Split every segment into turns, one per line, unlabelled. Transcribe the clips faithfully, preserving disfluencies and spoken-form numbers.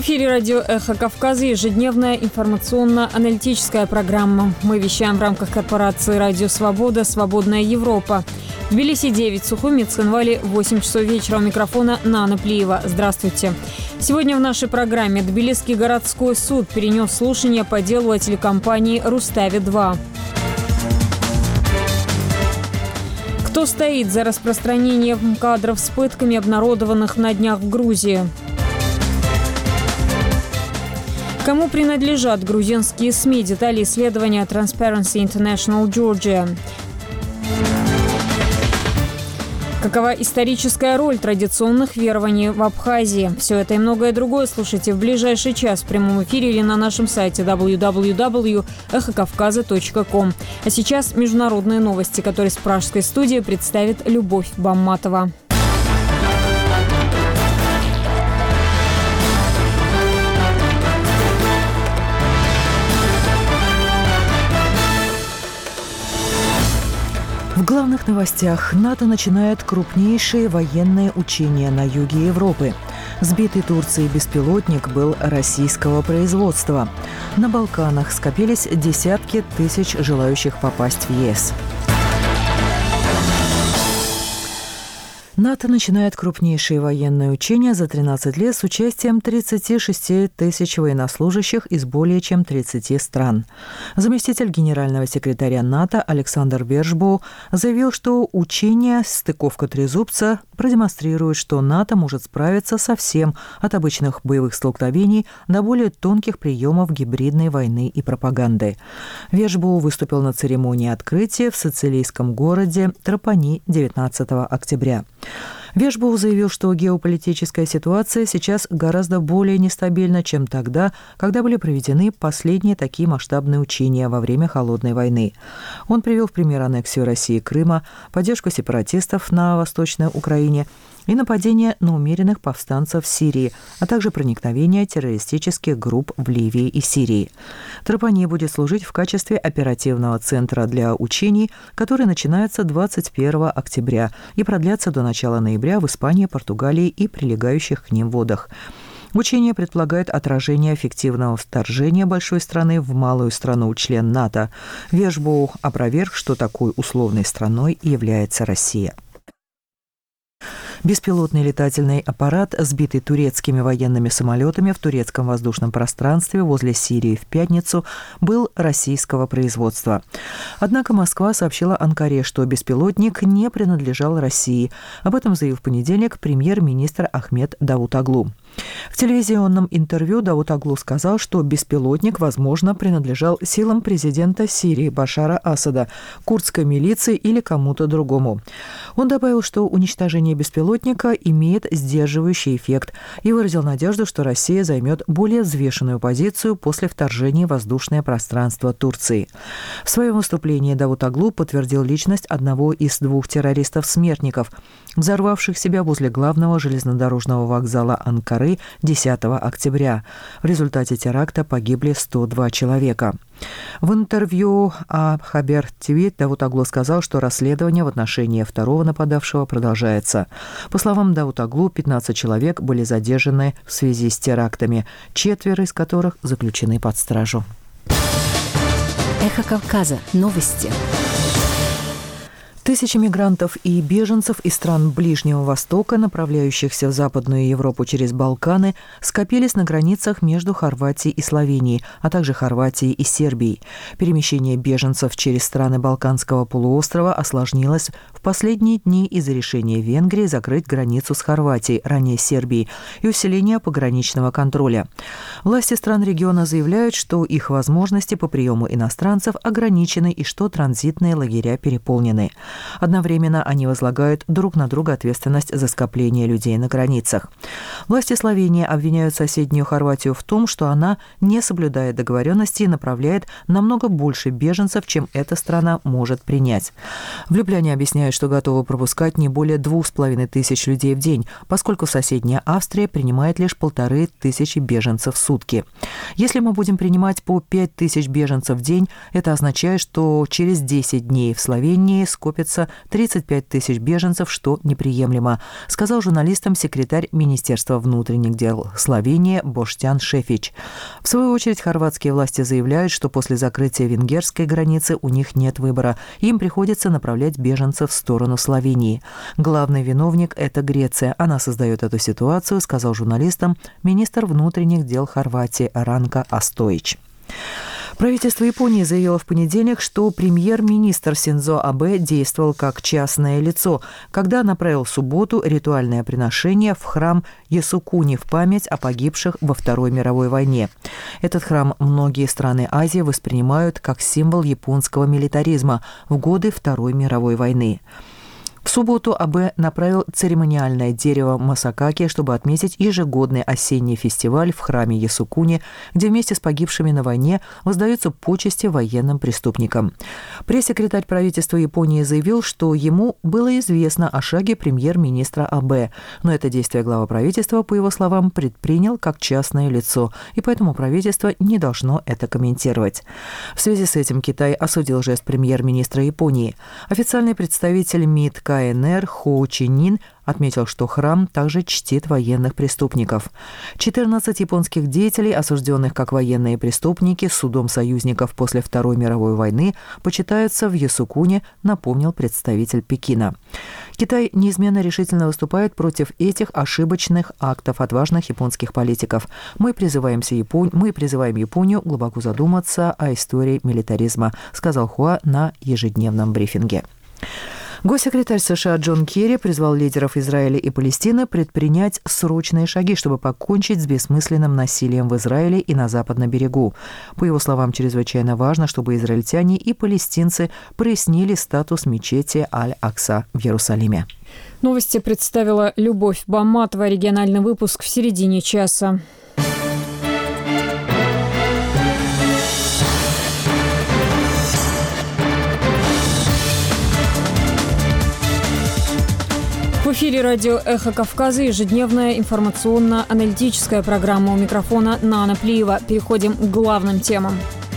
эфире радио «Эхо Кавказа» ежедневная информационно-аналитическая программа. Мы вещаем в рамках корпорации «Радио Свобода. Свободная Европа». В Тбилиси девять, Сухуми, Цхинвале восемь часов вечера. У микрофона Нана Плиева. Здравствуйте. Сегодня в нашей программе Тбилисский городской суд перенес слушание по делу о телекомпании «Рустави-два». Кто стоит за распространением кадров с пытками, обнародованных на днях в Грузии? Кому принадлежат грузинские СМИ? Детали исследования Transparency International Georgia. Какова историческая роль традиционных верований в Абхазии? Все это и многое другое слушайте в ближайший час в прямом эфире или на нашем сайте дабл ю дабл ю дабл ю точка эхо кавказа точка ком. А сейчас международные новости, которые с пражской студии представит Любовь Бамматова.
В главных новостях: НАТО начинает крупнейшие военные учения на юге Европы. Сбитый Турцией беспилотник был российского производства. На Балканах скопились десятки тысяч желающих попасть в ЕС. НАТО начинает крупнейшие военные учения за тринадцать лет с участием тридцати шести тысяч военнослужащих из более чем тридцати стран. Заместитель генерального секретаря НАТО Александр Вершбоу заявил, что учения «Стыковка Трезубца» продемонстрируют, что НАТО может справиться со всем, от обычных боевых столкновений до более тонких приемов гибридной войны и пропаганды. Вершбоу выступил на церемонии открытия в сицилийском городе Трапани девятнадцатого октября. Вершбоу заявил, что геополитическая ситуация сейчас гораздо более нестабильна, чем тогда, когда были проведены последние такие масштабные учения во время Холодной войны. Он привел в пример аннексию России Крыма, поддержку сепаратистов на Восточной Украине и нападение на умеренных повстанцев в Сирии, а также проникновение террористических групп в Ливии и Сирии. Трапани будет служить в качестве оперативного центра для учений, которые начинаются двадцать первого октября и продлятся до начала ноября в Испании, Португалии и прилегающих к ним водах. Учение предполагает отражение эффективного вторжения большой страны в малую страну-член НАТО. Вершбоу опроверг, что такой условной страной является Россия. Беспилотный летательный аппарат, сбитый турецкими военными самолетами в турецком воздушном пространстве возле Сирии в пятницу, был российского производства. Однако Москва сообщила Анкаре, что беспилотник не принадлежал России. Об этом заявил в понедельник премьер-министр Ахмед Давутоглу. В телевизионном интервью Давутоглу сказал, что беспилотник, возможно, принадлежал силам президента Сирии Башара Асада, курдской милиции или кому-то другому. Он добавил, что уничтожение беспилотника имеет сдерживающий эффект и выразил надежду, что Россия займет более взвешенную позицию после вторжения в воздушное пространство Турции. В своем выступлении Давутоглу подтвердил личность одного из двух террористов-смертников, взорвавших себя возле главного железнодорожного вокзала Анкары десятого октября. В результате теракта погибли сто два человека. В интервью Хабер ТВ Давутоглу сказал, что расследование в отношении второго нападавшего продолжается. По словам Давутоглу, пятнадцать человек были задержаны в связи с терактами, четверо из которых заключены под стражу.
Эхо Кавказа. Новости.
Тысячи мигрантов и беженцев из стран Ближнего Востока, направляющихся в Западную Европу через Балканы, скопились на границах между Хорватией и Словенией, а также Хорватией и Сербией. Перемещение беженцев через страны Балканского полуострова осложнилось в последние дни из-за решения Венгрии закрыть границу с Хорватией, ранее Сербией, и усиления пограничного контроля. Власти стран региона заявляют, что их возможности по приему иностранцев ограничены и что транзитные лагеря переполнены. Одновременно они возлагают друг на друга ответственность за скопление людей на границах. Власти Словении обвиняют соседнюю Хорватию в том, что она не соблюдает договоренности и направляет намного больше беженцев, чем эта страна может принять. Влюбляне объясняют, что готовы пропускать не более двух с половиной тысяч людей в день, поскольку соседняя Австрия принимает лишь полторы тысячи беженцев в сутки. Если мы будем принимать по пять тысяч беженцев в день, это означает, что через десять дней в Словении скопится находится тридцать пять тысяч беженцев, что неприемлемо, сказал журналистам секретарь Министерства внутренних дел Словении Боштян Шефич. В свою очередь, хорватские власти заявляют, что после закрытия венгерской границы у них нет выбора. Им приходится направлять беженцев в сторону Словении. Главный виновник – это Греция. Она создает эту ситуацию, сказал журналистам министр внутренних дел Хорватии Ранко Остоич. Правительство Японии заявило в понедельник, что премьер-министр Синдзо Абэ действовал как частное лицо, когда направил в субботу ритуальное приношение в храм Ясукуни в память о погибших во Второй мировой войне. Этот храм многие страны Азии воспринимают как символ японского милитаризма в годы Второй мировой войны. В субботу Абэ направил церемониальное дерево Масакаки, чтобы отметить ежегодный осенний фестиваль в храме Ясукуни, где вместе с погибшими на войне воздаются почести военным преступникам. Пресс-секретарь правительства Японии заявил, что ему было известно о шаге премьер-министра Абэ, но это действие глава правительства, по его словам, предпринял как частное лицо, и поэтому правительство не должно это комментировать. В связи с этим Китай осудил жест премьер-министра Японии. Официальный представитель МИД КНР Хо Чи Нин отметил, что храм также чтит военных преступников. четырнадцать японских деятелей, осужденных как военные преступники судом союзников после Второй мировой войны, почитаются в Ясукуне, напомнил представитель Пекина. Китай неизменно решительно выступает против этих ошибочных актов отважных японских политиков. Мы призываем, Япон... Мы призываем Японию глубоко задуматься о истории милитаризма, сказал Хуа на ежедневном брифинге. Госсекретарь США Джон Керри призвал лидеров Израиля и Палестины предпринять срочные шаги, чтобы покончить с бессмысленным насилием в Израиле и на Западном берегу. По его словам, чрезвычайно важно, чтобы израильтяне и палестинцы прояснили статус мечети Аль-Акса в Иерусалиме.
Новости представила Любовь Баматова. Региональный выпуск в середине часа. В эфире радио «Эхо Кавказа» ежедневная информационно-аналитическая программа. У микрофона Нана Плиева. Переходим к главным темам.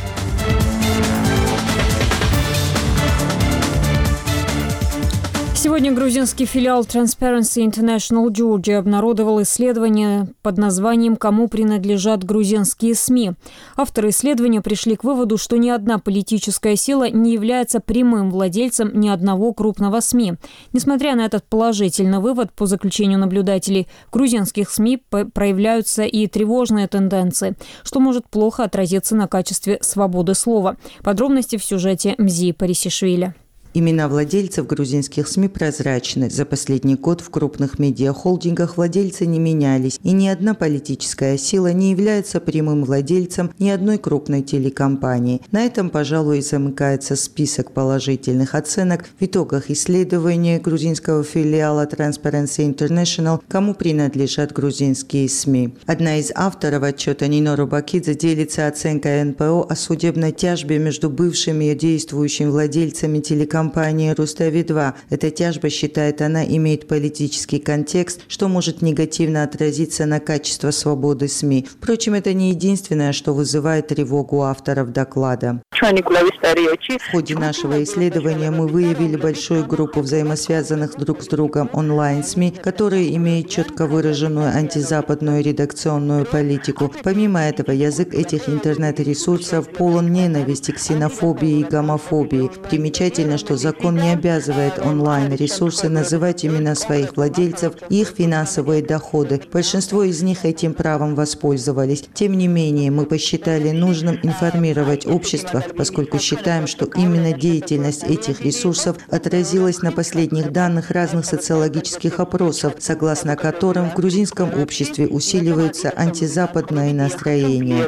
Сегодня грузинский филиал Transparency International Georgia обнародовал исследование под названием «Кому принадлежат грузинские СМИ». Авторы исследования пришли к выводу, что ни одна политическая сила не является прямым владельцем ни одного крупного СМИ. Несмотря на этот положительный вывод, по заключению наблюдателей, в грузинских СМИ проявляются и тревожные тенденции, что может плохо отразиться на качестве свободы слова. Подробности в сюжете Мзи Парисишвили.
Имена владельцев грузинских СМИ прозрачны. За последний год в крупных медиахолдингах владельцы не менялись, и ни одна политическая сила не является прямым владельцем ни одной крупной телекомпании. На этом, пожалуй, и замыкается список положительных оценок в итогах исследования грузинского филиала Transparency International «Кому принадлежат грузинские СМИ». Одна из авторов отчета Нино Рубакидзе делится оценкой эн пэ о о судебной тяжбе между бывшими и действующими владельцами телекомпании компании Рустави два. Эта тяжба, считает она, имеет политический контекст, что может негативно отразиться на качество свободы СМИ. Впрочем, это не единственное, что вызывает тревогу авторов доклада. В ходе нашего исследования мы выявили большую группу взаимосвязанных друг с другом онлайн-СМИ, которые имеют четко выраженную антизападную редакционную политику. Помимо этого, язык этих интернет-ресурсов полон ненависти, ксенофобии и гомофобии. Примечательно, что закон не обязывает онлайн-ресурсы называть имена своих владельцев и их финансовые доходы. Большинство из них этим правом воспользовались. Тем не менее, мы посчитали нужным информировать общество, поскольку считаем, что именно деятельность этих ресурсов отразилась на последних данных разных социологических опросов, согласно которым в грузинском обществе усиливаются антизападные настроения.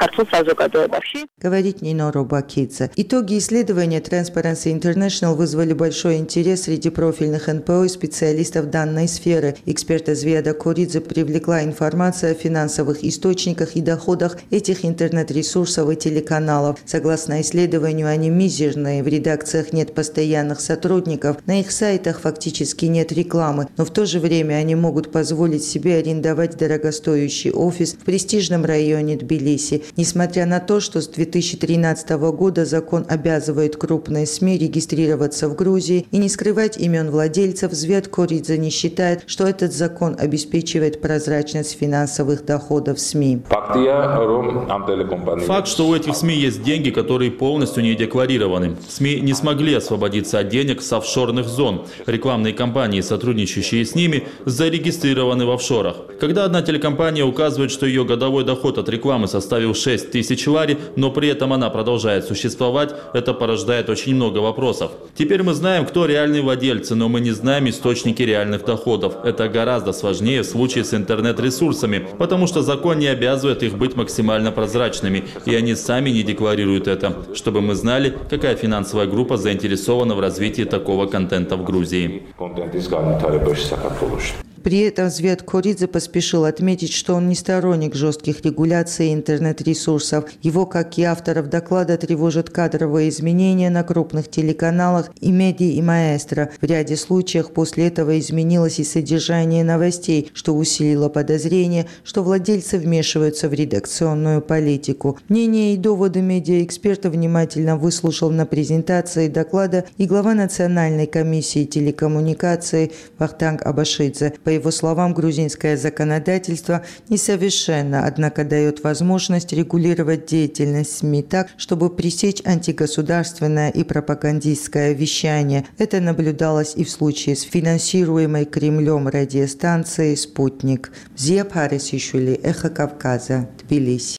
Говорит Нино Рубакидзе. Итоги исследования Transparency International вызвали большой интерес среди профильных эн пэ о и специалистов данной сферы. Эксперта Звиада Куридзе привлекла информация о финансовых источниках и доходах этих интернет-ресурсов и телеканалов. Согласно исследованию, они мизерные, в редакциях нет постоянных сотрудников, на их сайтах фактически нет рекламы, но в то же время они могут позволить себе арендовать дорогостоящий офис в престижном районе Тбилиси. Несмотря на то, что с две тысячи тринадцатого года закон обязывает крупные СМИ регистрировать зарегистрироваться в Грузии и не скрывать имен владельцев, Звет Коридзе не считает, что этот закон обеспечивает прозрачность финансовых доходов СМИ.
Факт, что у этих СМИ есть деньги, которые полностью не декларированы. СМИ не смогли освободиться от денег с офшорных зон. Рекламные компании, сотрудничающие с ними, зарегистрированы в офшорах. Когда одна телекомпания указывает, что ее годовой доход от рекламы составил шесть тысяч лари, но при этом она продолжает существовать, это порождает очень много вопросов. Теперь мы знаем, кто реальные владельцы, но мы не знаем источники реальных доходов. Это гораздо сложнее в случае с интернет-ресурсами, потому что закон не обязывает их быть максимально прозрачными, и они сами не декларируют это, чтобы мы знали, какая финансовая группа заинтересована в развитии такого контента в Грузии.
При этом Звет Коридзе поспешил отметить, что он не сторонник жестких регуляций интернет-ресурсов. Его, как и авторов доклада, тревожат кадровые изменения на крупных телеканалах и Меди и Маэстро. В ряде случаев после этого изменилось и содержание новостей, что усилило подозрение, что владельцы вмешиваются в редакционную политику. Мнения и доводы медиаэксперта внимательно выслушал на презентации доклада и глава Национальной комиссии телекоммуникаций Вахтанг Абашидзе. По его словам, грузинское законодательство несовершенно, однако дает возможность регулировать деятельность СМИ так, чтобы пресечь антигосударственное и пропагандистское вещание. Это наблюдалось и в случае с финансируемой Кремлем радиостанцией «Спутник». Зия Парисишвили, Эхо Кавказа, Тбилиси.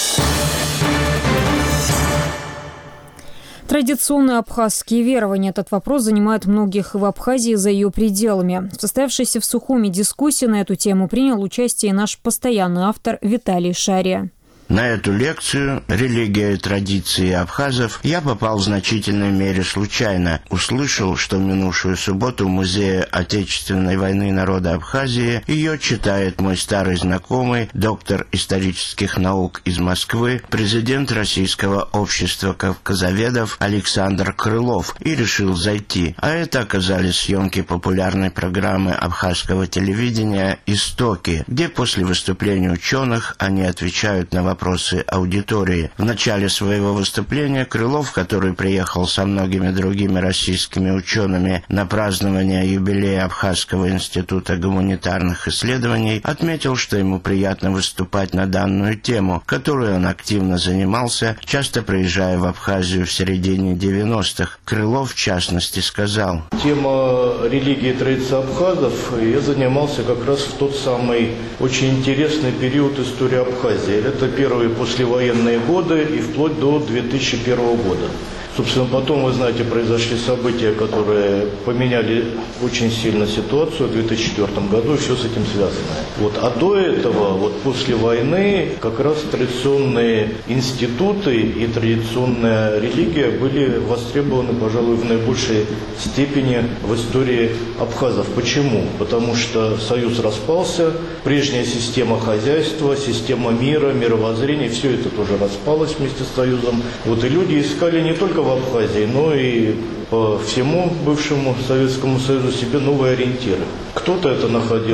Традиционные абхазские верования. Этот вопрос занимает многих в Абхазии за ее пределами. В состоявшейся в Сухуми дискуссии на эту тему принял участие наш постоянный автор Виталий Шария.
На эту лекцию «Религия и традиции абхазов» я попал в значительной мере случайно. Услышал, что в минувшую субботу в Музее Отечественной войны народа Абхазии ее читает мой старый знакомый, доктор исторических наук из Москвы, президент Российского общества кавказоведов Александр Крылов, и решил зайти. А это оказались съемки популярной программы абхазского телевидения «Истоки», где после выступления ученых они отвечают на вопросы вопросы аудитории. В начале своего выступления Крылов, который приехал со многими другими российскими учеными на празднование юбилея Абхазского института гуманитарных исследований, отметил, что ему приятно выступать на данную тему, которой он активно занимался, часто приезжая в Абхазию в середине девяностых. Крылов, в частности, сказал:
Тема религии и традиции абхазов я занимался как раз в тот самый очень интересный период истории Абхазии. Это первые послевоенные годы и вплоть до две тысячи первого года. Собственно, потом, вы знаете, произошли события, которые поменяли очень сильно ситуацию в две тысячи четвёртом году, и все с этим связано. Вот. А до этого, вот после войны, как раз традиционные институты и традиционная религия были востребованы, пожалуй, в наибольшей степени в истории абхазов. Почему? Потому что Союз распался, прежняя система хозяйства, система мира, мировоззрения, все это тоже распалось вместе с Союзом. Вот, и люди искали не только в Абхазии, но и по всему бывшему Советскому Союзу себе новые ориентиры. Кто-то это находил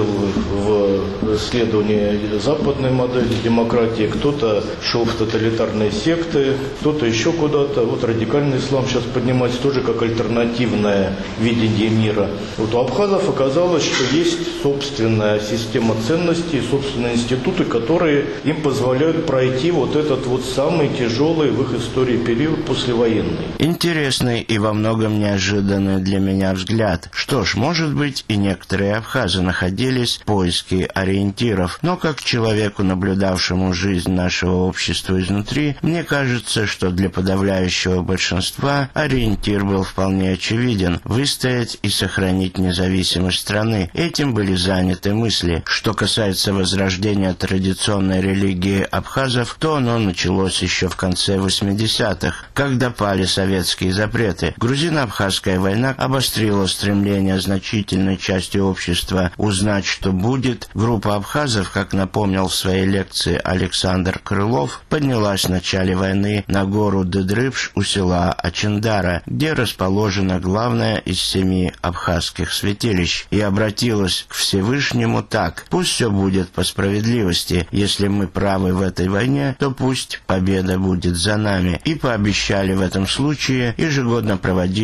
в исследовании западной модели демократии, кто-то шел в тоталитарные секты, кто-то еще куда-то. Вот радикальный ислам сейчас поднимается тоже как альтернативное видение мира. Вот у абхазов оказалось, что есть собственная система ценностей, собственные институты, которые им позволяют пройти вот этот вот самый тяжелый в их истории период послевоенный.
Интересный и во многом неожиданный для меня взгляд. Что ж, может быть, и некоторые абхазы находились в поиске ориентиров, но как человеку, наблюдавшему жизнь нашего общества изнутри, мне кажется, что для подавляющего большинства ориентир был вполне очевиден – выстоять и сохранить независимость страны. Этим были заняты мысли. Что касается возрождения традиционной религии абхазов, то оно началось еще в конце восьмидесятых, когда пали советские запреты. Грузино-абхазская война обострила стремление значительной части общества узнать, что будет. Группа абхазов, как напомнил в своей лекции Александр Крылов, поднялась в начале войны на гору Дыдрыбш у села Ачиндара, где расположена главная из семи абхазских святилищ, и обратилась к Всевышнему так: «Пусть все будет по справедливости. Если мы правы в этой войне, то пусть победа будет за нами». И пообещали в этом случае ежегодно проводить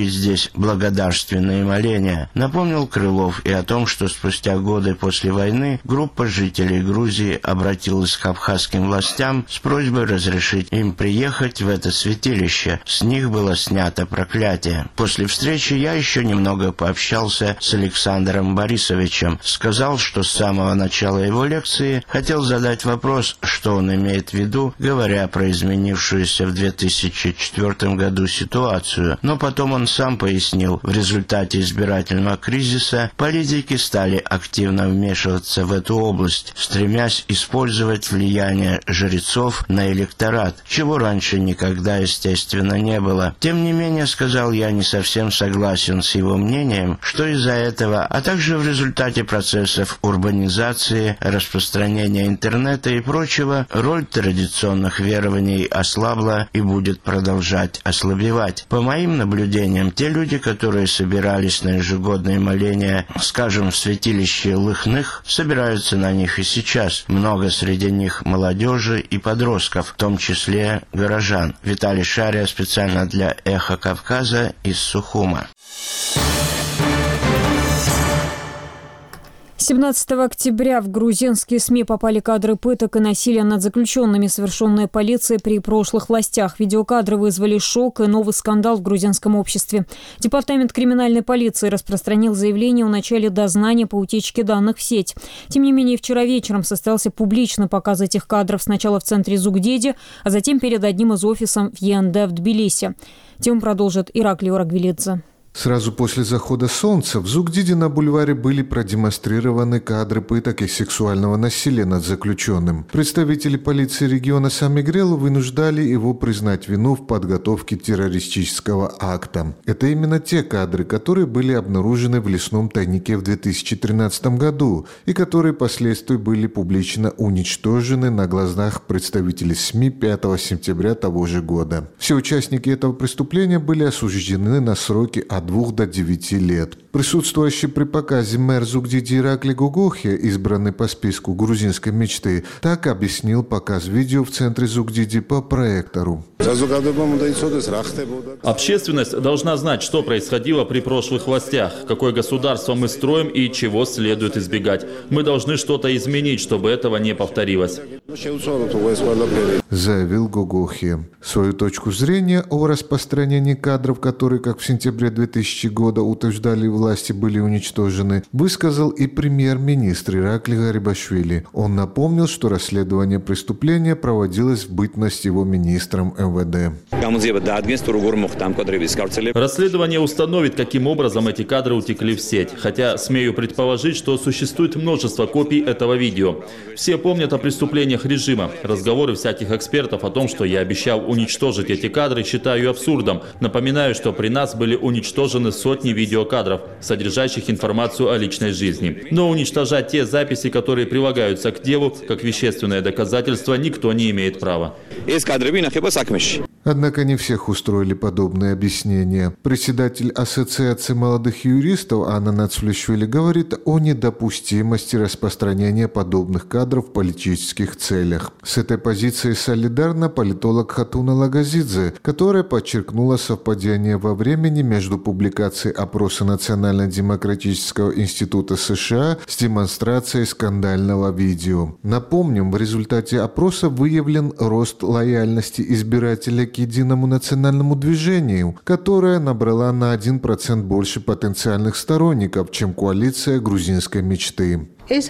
возносить здесь благодарственные моления. Напомнил Крылов и о том, что спустя годы после войны группа жителей Грузии обратилась к абхазским властям с просьбой разрешить им приехать в это святилище. С них было снято проклятие. После встречи я еще немного пообщался с Александром Борисовичем. Сказал, что с самого начала его лекции хотел задать вопрос, что он имеет в виду, говоря про изменившуюся в две тысячи четвёртом году ситуацию. Но потом он сам пояснил, в результате избирательного кризиса политики стали активно вмешиваться в эту область, стремясь использовать влияние жрецов на электорат, чего раньше никогда, естественно, не было. Тем не менее, сказал я, не совсем согласен с его мнением, что из-за этого, а также в результате процессов урбанизации, распространения интернета и прочего, роль традиционных верований ослабла и будет продолжать ослабевать. По моим наблюдениям, те люди, которые собирались на ежегодные моления, скажем, в святилище Лыхных, собираются на них и сейчас. Много среди них молодежи и подростков, в том числе горожан. Виталий Шария специально для «Эхо Кавказа» из Сухума.
семнадцатого октября в грузинские СМИ попали кадры пыток и насилия над заключенными, совершенные полицией при прошлых властях. Видеокадры вызвали шок и новый скандал в грузинском обществе. Департамент криминальной полиции распространил заявление о начале дознания по утечке данных в сеть. Тем не менее, вчера вечером состоялся публичный показ этих кадров сначала в центре Зугдиди, а затем перед одним из офисов в ЕНД в Тбилиси. Тему продолжит Ираклий Орагвилидзе.
Сразу после захода солнца в Зугдиди на бульваре были продемонстрированы кадры пыток и сексуального насилия над заключенным. Представители полиции региона Самигрелу вынуждали его признать вину в подготовке террористического акта. Это именно те кадры, которые были обнаружены в лесном тайнике в две тысячи тринадцатом году и которые впоследствии были публично уничтожены на глазах представителей СМИ пятого сентября того же года. Все участники этого преступления были осуждены на сроки от двух до девяти лет. Присутствующий при показе мэр Зугдиди Ираклий Гогохия, избранный по списку грузинской мечты, так объяснил показ видео в центре Зугдиди по проектору.
Общественность должна знать, что происходило при прошлых властях, какое государство мы строим и чего следует избегать. Мы должны что-то изменить, чтобы этого не повторилось.
Заявил Гогохия. Свою точку зрения о распространении кадров, которые, как в сентябре две тысячи года утверждали власти, были уничтожены, высказал и премьер-министр Ираклий Гарибашвили. Он напомнил, что расследование преступления проводилось в бытность его министром эм вэ дэ.
Расследование установит, каким образом эти кадры утекли в сеть. Хотя смею предположить, что существует множество копий этого видео. Все помнят о преступлениях режима. Разговоры всяких экспертов о том, что я обещал уничтожить эти кадры, считаю абсурдом. Напоминаю, что при нас были уничтожены сотни видеокадров, содержащих информацию о личной жизни. Но уничтожать те записи, которые прилагаются к делу, как вещественное доказательство, никто не имеет права.
Однако не всех устроили подобные объяснения. Председатель Ассоциации молодых юристов Анна Нацфлешвили говорит о недопустимости распространения подобных кадров в политических целях. С этой позицией солидарна политолог Хатуна Лагазидзе, которая подчеркнула совпадение во времени между публикацией опроса Национально-демократического института США с демонстрацией скандального видео. Напомним, в результате опроса выявлен рост лояльности избирателей к единому национальному движению, которое набрала на один процент больше потенциальных сторонников, чем коалиция грузинской мечты.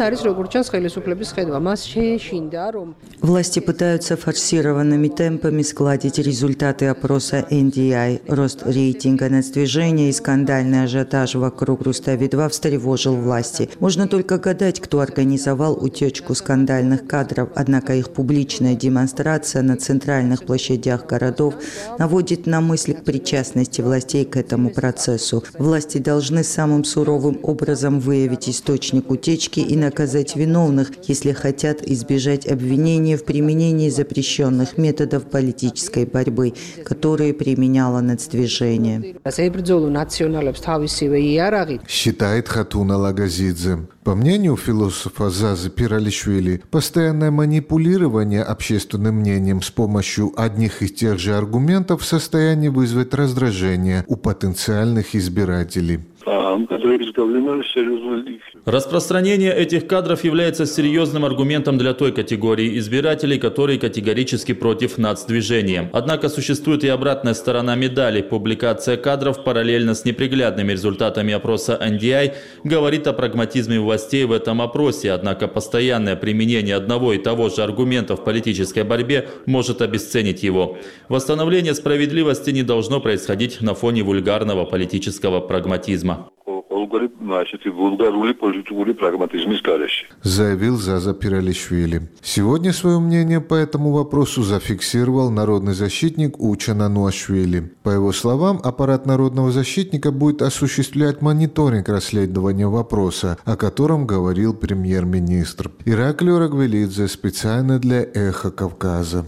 Власти пытаются форсированными темпами сгладить результаты опроса эн ди ай. Рост рейтинга нацдвижения и скандальный ажиотаж вокруг Рустави-два встревожил власти. Можно только гадать, кто организовал утечку скандальных кадров, однако их публичная демонстрация на центральных площадях городов наводит на мысль к причастности властей к этому процессу. Власти должны самым суровым образом выявить источник утечки и наказать виновных, если хотят избежать обвинения в применении запрещенных методов политической борьбы, которые применяло нацдвижение.
Считает Хатуна Лагазидзе. По мнению философа Зазы Пиралишвили, постоянное манипулирование общественным мнением с помощью одних и тех же аргументов в состоянии вызвать раздражение у потенциальных избирателей.
Распространение этих кадров является серьезным аргументом для той категории избирателей, которые категорически против нацдвижения. Однако существует и обратная сторона медали. Публикация кадров параллельно с неприглядными результатами опроса эн ди ай говорит о прагматизме властей в этом опросе. Однако постоянное применение одного и того же аргумента в политической борьбе может обесценить его. Восстановление справедливости не должно происходить на фоне вульгарного политического прагматизма.
Заявил Заза Пиралишвили. Сегодня свое мнение по этому вопросу зафиксировал народный защитник Учана Нуашвили. По его словам, аппарат народного защитника будет осуществлять мониторинг расследования вопроса, о котором говорил премьер-министр. Ираклио Рагвелидзе специально для «Эхо Кавказа».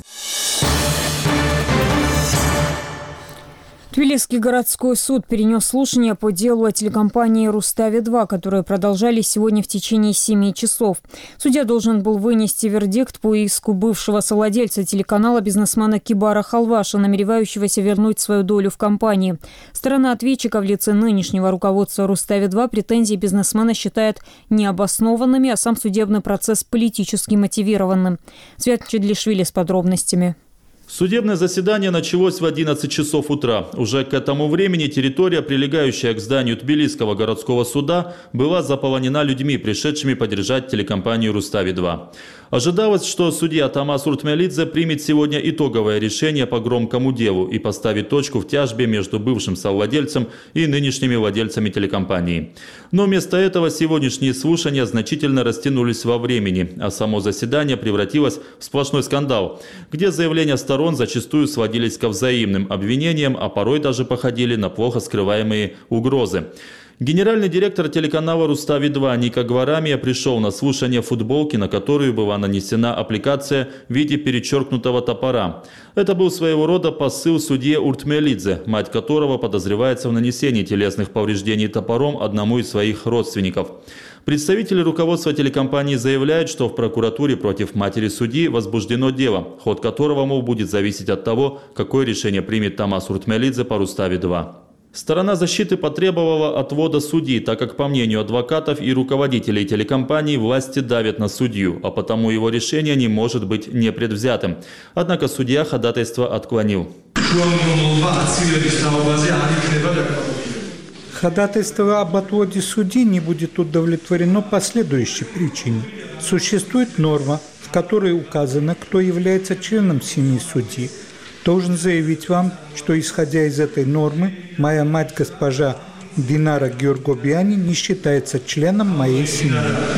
Тбилисский городской суд перенес слушания по делу о телекомпании «Рустави-два», которые продолжались сегодня в течение семи часов. Судья должен был вынести вердикт по иску бывшего совладельца телеканала бизнесмена Кибара Халваша, намеревающегося вернуть свою долю в компании. Сторона ответчика в лице нынешнего руководства «Рустави-два» претензии бизнесмена считает необоснованными, а сам судебный процесс политически мотивированным. Свят Чедлишвили с подробностями.
Судебное заседание началось в одиннадцать часов утра. Уже к этому времени территория, прилегающая к зданию Тбилисского городского суда, была заполонена людьми, пришедшими поддержать телекомпанию «Рустави-два». Ожидалось, что судья Тамас Уртмелидзе примет сегодня итоговое решение по громкому делу и поставит точку в тяжбе между бывшим совладельцем и нынешними владельцами телекомпании. Но вместо этого сегодняшние слушания значительно растянулись во времени, а само заседание превратилось в сплошной скандал, где заявления сторон зачастую сводились ко взаимным обвинениям, а порой даже походили на плохо скрываемые угрозы. Генеральный директор телеканала «Рустави-два» Ника Гварамия пришел на слушание футболки, на которую была нанесена аппликация в виде перечеркнутого топора. Это был своего рода посыл судье Уртмелидзе, мать которого подозревается в нанесении телесных повреждений топором одному из своих родственников. Представители руководства телекомпании заявляют, что в прокуратуре против матери судьи возбуждено дело, ход которого, мол, будет зависеть от того, какое решение примет Тамас Уртмелидзе по «Рустави-два». Сторона защиты потребовала отвода судьи, так как, по мнению адвокатов и руководителей телекомпании, власти давят на судью, а потому его решение не может быть непредвзятым. Однако судья ходатайство отклонил.
Ходатайство об отводе судьи не будет удовлетворено по следующей причине. Существует норма, в которой указано, кто является членом семьи судьи. Должен заявить вам, что, исходя из этой нормы, моя мать, госпожа Динара Георгобиани, не считается членом моей семьи.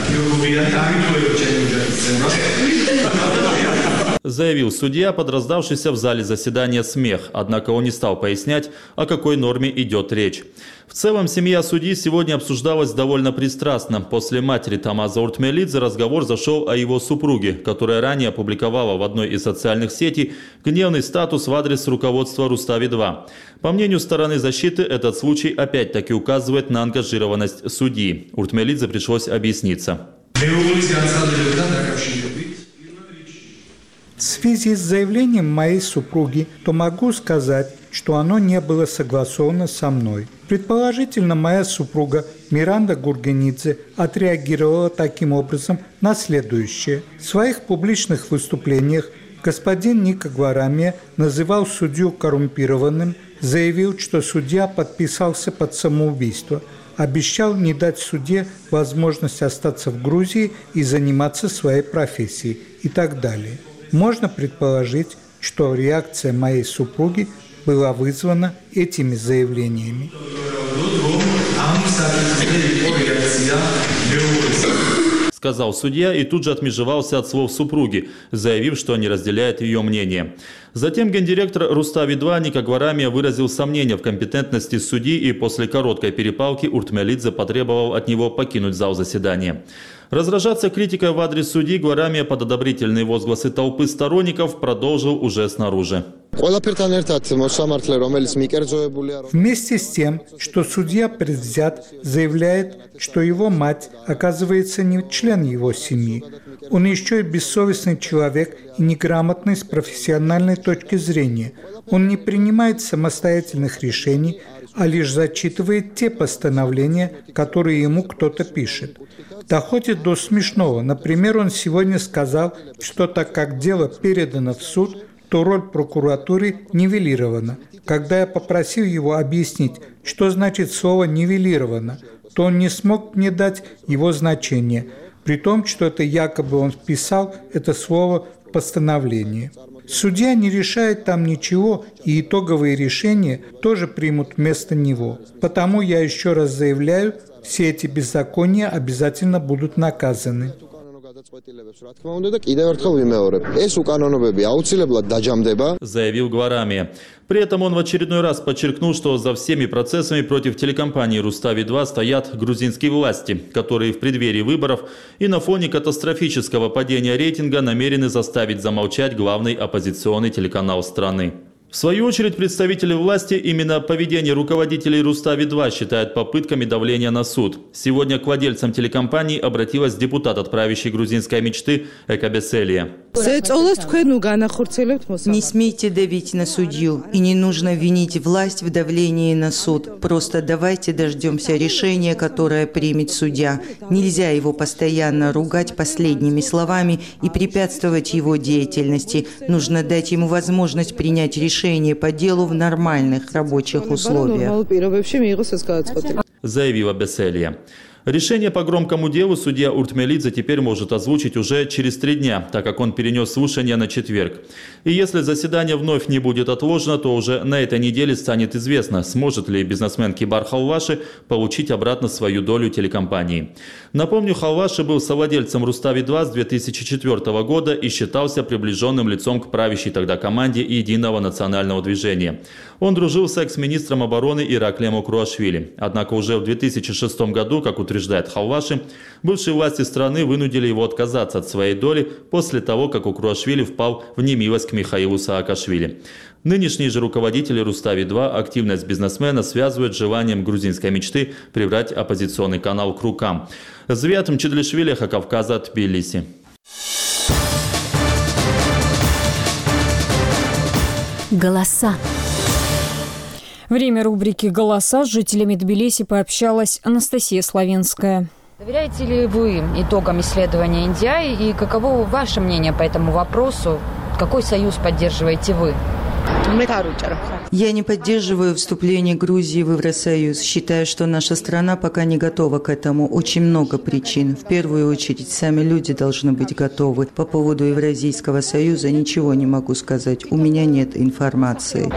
Заявил судья, под раздавшийся в зале заседания смех, однако он не стал пояснять, о какой норме идет речь. В целом, семья судьи сегодня обсуждалась довольно пристрастно. После матери Тамаза Уртмелидзе разговор зашел о его супруге, которая ранее опубликовала в одной из социальных сетей гневный статус в адрес руководства «Рустави-два». По мнению стороны защиты, этот случай опять-таки указывает на ангажированность судьи. Уртмелидзе пришлось объясниться.
В связи с заявлением моей супруги, то могу сказать, что оно не было согласовано со мной. Предположительно, моя супруга Миранда Гургенидзе отреагировала таким образом на следующее. В своих публичных выступлениях господин Ника Гварамия называл судью коррумпированным, заявил, что судья подписался под самоубийство, обещал не дать судье возможность остаться в Грузии и заниматься своей профессией и так далее. Можно предположить, что реакция моей супруги была вызвана этими
С сказал судья и тут же отмежевался от слов супруги, заявив, что не разделяет ее мнение. Затем гендиректор Рустави два Ника Гварамия выразил сомнения в компетентности судьи и после короткой перепалки Уртмелидзе потребовал от него покинуть зал заседания. Разражаться критикой в адрес судьи Гварамия под одобрительные возгласы толпы сторонников продолжил уже снаружи.
Вместе с тем, что судья предвзят, заявляет, что его мать, оказывается, не член его семьи. Он еще и бессовестный человек и неграмотный с профессиональной точки зрения. Он не принимает самостоятельных решений, а лишь зачитывает те постановления, которые ему кто-то пишет. Доходит до смешного. Например, он сегодня сказал, что так как дело передано в суд, то роль прокуратуры нивелирована. Когда я попросил его объяснить, что значит слово «нивелировано», то он не смог мне дать его значение, при том, что это якобы он вписал это слово в постановление. Судья не решает там ничего, и итоговые решения тоже примут вместо него. Потому я еще раз заявляю, все эти беззакония обязательно будут наказаны.
Заявил Гварамия. При этом он в очередной раз подчеркнул, что за всеми процессами против телекомпании Рустави два стоят грузинские власти, которые в преддверии выборов и на фоне катастрофического падения рейтинга намерены заставить замолчать главный оппозиционный телеканал страны. В свою очередь, представители власти именно поведение руководителей Рустави два считают попытками давления на суд. Сегодня к владельцам телекомпании обратилась депутат от правящей грузинской мечты Эка Беселия.
Не смейте давить на судью, и не нужно винить власть в давлении на суд. Просто давайте дождемся решения, которое примет судья. Нельзя его постоянно ругать последними словами и препятствовать его деятельности. Нужно дать ему возможность принять решение по делу в нормальных рабочих условиях.
Заявила Беселия. Решение по громкому делу судья Уртмелидзе теперь может озвучить уже через три дня, так как он перенес слушание на четверг. И если заседание вновь не будет отложено, то уже на этой неделе станет известно, сможет ли бизнесмен Кибар Халваши получить обратно свою долю телекомпании. Напомню, Халваши был совладельцем Рустави два с две тысячи четвёртого года и считался приближенным лицом к правящей тогда команде Единого национального движения. Он дружил с экс-министром обороны Ираклием Окруашвили. Однако уже в две тысячи шестом году, как утверждает утверждает Халваши, бывшие власти страны вынудили его отказаться от своей доли после того, как Окруашвили впал в немилость к Михаилу Саакашвили. Нынешние же руководители Рустави два активность бизнесмена связывают с желанием грузинской мечты прибрать оппозиционный канал к рукам. Звят Мчедлишвили, Хакавказа, Тбилиси.
Голоса.
Время рубрики «Голоса» с жителями Тбилиси пообщалась Анастасия Славинская.
Доверяете ли вы итогам исследования эн ди ай и каково ваше мнение по этому вопросу? Какой союз поддерживаете вы?
Я не поддерживаю вступление Грузии в Евросоюз. Считаю, что наша страна пока не готова к этому. Очень много причин. В первую очередь, сами люди должны быть готовы. По поводу Евразийского союза ничего не могу сказать. У меня нет информации.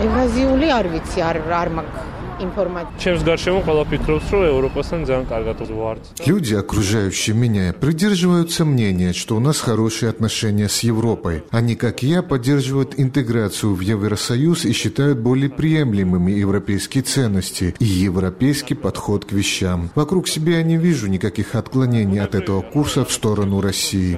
Люди, окружающие меня, придерживаются мнения, что у нас хорошие отношения с Европой. Они, как и я, поддерживают интеграцию в Евросоюз и считают более приемлемыми европейские ценности и европейский подход к вещам. Вокруг себя я не вижу никаких отклонений от этого курса в сторону России.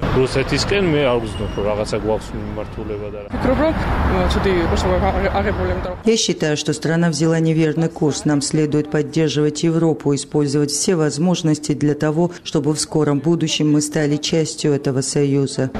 Я считаю, что страна взяла неверный курс. Нам следует поддерживать Европу, использовать все возможности для того, чтобы в скором будущем мы стали частью этого союза.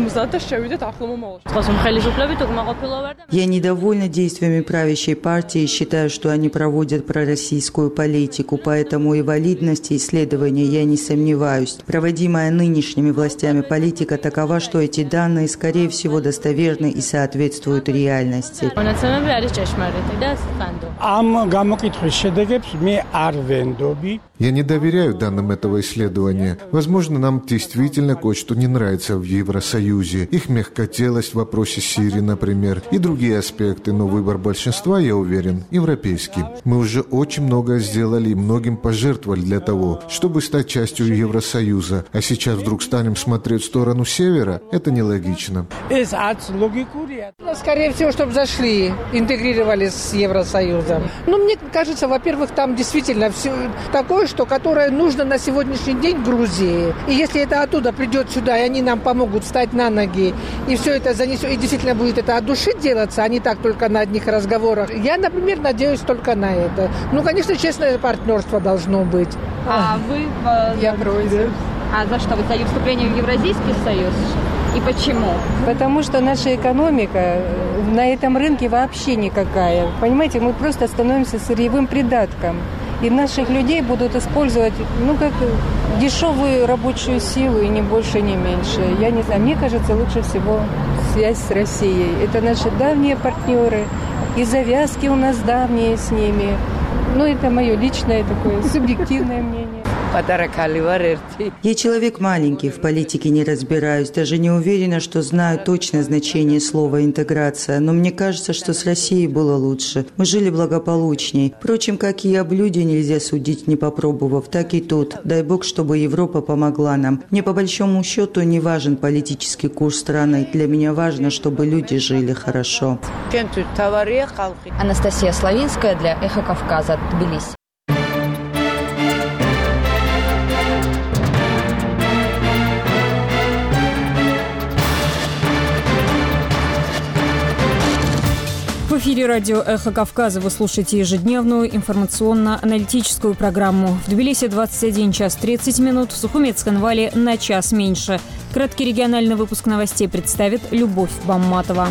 Я недовольна действиями правящей партии и считаю, что они проводят пророссийскую политику, поэтому и валидности исследования я не сомневаюсь. Проводимая нынешними властями политика такова, что эти данные, скорее всего, достоверны и соответствуют реальности.
ამ გამოკითხვის შედეგებს მე არ ვენდობი.
Я не доверяю данным этого исследования. Возможно, нам действительно кое-что не нравится в Евросоюзе. Их мягкотелость в вопросе Сирии, например, и другие аспекты, но выбор большинства, я уверен, европейский. Мы уже очень многое сделали и многим пожертвовали для того, чтобы стать частью Евросоюза. А сейчас вдруг станем смотреть в сторону севера? Это нелогично.
Скорее всего, чтобы зашли, интегрировались с Евросоюзом. Ну, мне кажется, во-первых, там действительно все такое, что которое нужно на сегодняшний день Грузии. И если это оттуда придет сюда, и они нам помогут встать на ноги, и все это занесет, и действительно будет это от души делаться, а не так только на одних разговорах. Я, например, надеюсь только на это. Ну, конечно, честное партнерство должно быть.
А вы?
Я против.
А за что? Вы за вступление в Евразийский союз? И почему?
Потому что наша экономика на этом рынке вообще никакая. Понимаете, мы просто становимся сырьевым придатком. И наших людей будут использовать, ну, как дешевую рабочую силу, и ни больше, ни меньше. Я не знаю, мне кажется, лучше всего связь с Россией. Это наши давние партнеры, и завязки у нас давние с ними. Ну, это мое личное такое субъективное мнение.
Я человек маленький, в политике не разбираюсь, даже не уверена, что знаю точное значение слова «интеграция», но мне кажется, что с Россией было лучше. Мы жили благополучней. Впрочем, как и о блюде нельзя судить, не попробовав, так и тут. Дай бог, чтобы Европа помогла нам. Мне по большому счету не важен политический курс страны. Для меня важно, чтобы люди жили хорошо.
Анастасия Славинская для «Эхо Кавказа», Тбилиси.
В эфире радио «Эхо Кавказа» вы слушаете ежедневную информационно-аналитическую программу. В Тбилиси двадцать один час тридцать минут, в Сухуми и Цхинвале на час меньше. Краткий региональный выпуск новостей представит Любовь Бамматова.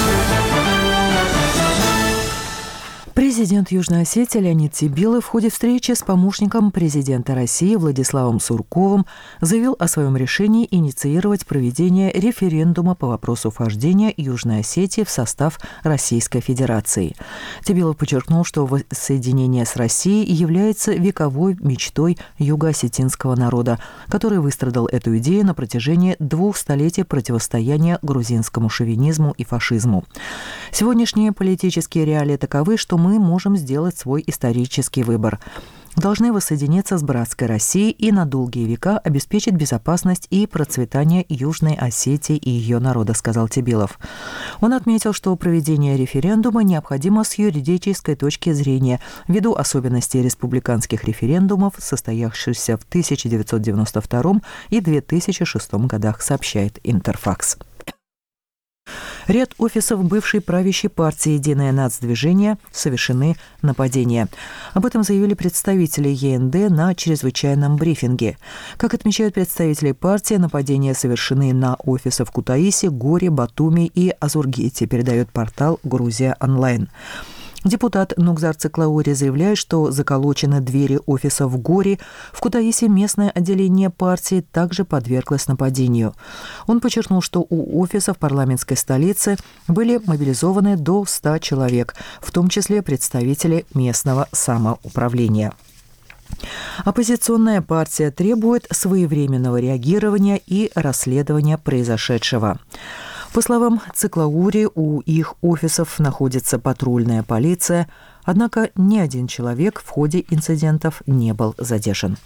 Президент Южной Осетии Леонид Тибилов в ходе встречи с помощником президента России Владиславом Сурковым заявил о своем решении инициировать проведение референдума по вопросу вхождения Южной Осетии в состав Российской Федерации. Тибилов подчеркнул, что воссоединение с Россией является вековой мечтой юго-осетинского народа, который выстрадал эту идею на протяжении двух столетий противостояния грузинскому шовинизму и фашизму. Сегодняшние политические реалии таковы, что мы можем сделать свой исторический выбор. Должны воссоединиться с братской Россией и на долгие века обеспечить безопасность и процветание Южной Осетии и ее народа, сказал Тибилов. Он отметил, что проведение референдума необходимо с юридической точки зрения ввиду особенностей республиканских референдумов, состоявшихся в тысяча девятьсот девяносто втором и две тысячи шестом годах, сообщает Интерфакс. Ряд офисов бывшей правящей партии «Единое нацдвижение» совершены нападения. Об этом заявили представители Е Н Д на чрезвычайном брифинге. Как отмечают представители партии, нападения совершены на офисы в Кутаиси, Горе, Батуми и Азургите, передает портал «Грузия онлайн». Депутат Нугзар Циклаури заявляет, что заколочены двери офиса в Горе. В Кутаиси местное отделение партии также подверглось нападению. Он подчеркнул, что у офисов парламентской столицы были мобилизованы до ста человек, в том числе представители местного самоуправления. Оппозиционная партия требует своевременного реагирования и расследования произошедшего. По словам Циклаури, у их офисов находится патрульная полиция, однако ни один человек в ходе инцидентов не был задержан.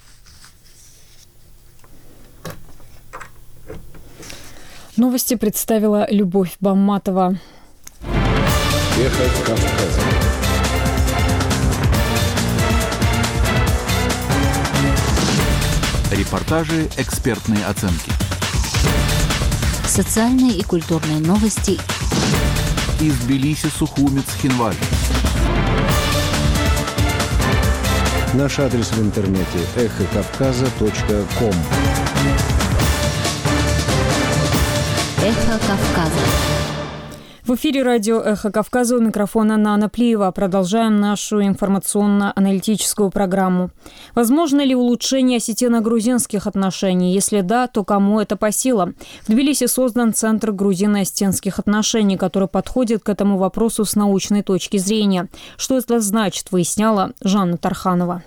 Новости представила Любовь Бамматова.
Эхо Кавказа. Репортажи, экспертные оценки.
Социальные и культурные новости.
Из Тбилиси, Сухуми, Цхинвали.
Наш адрес в интернете эхо кавказа точка ком.
Эхо Кавказа.
В эфире радио «Эхо Кавказа», у микрофона Нана Плиева. Продолжаем нашу информационно-аналитическую программу. Возможно ли улучшение осетино-грузинских отношений? Если да, то кому это по силам? В Тбилиси создан Центр грузино-осетинских отношений, который подходит к этому вопросу с научной точки зрения. Что это значит, выясняла Жанна Тарханова.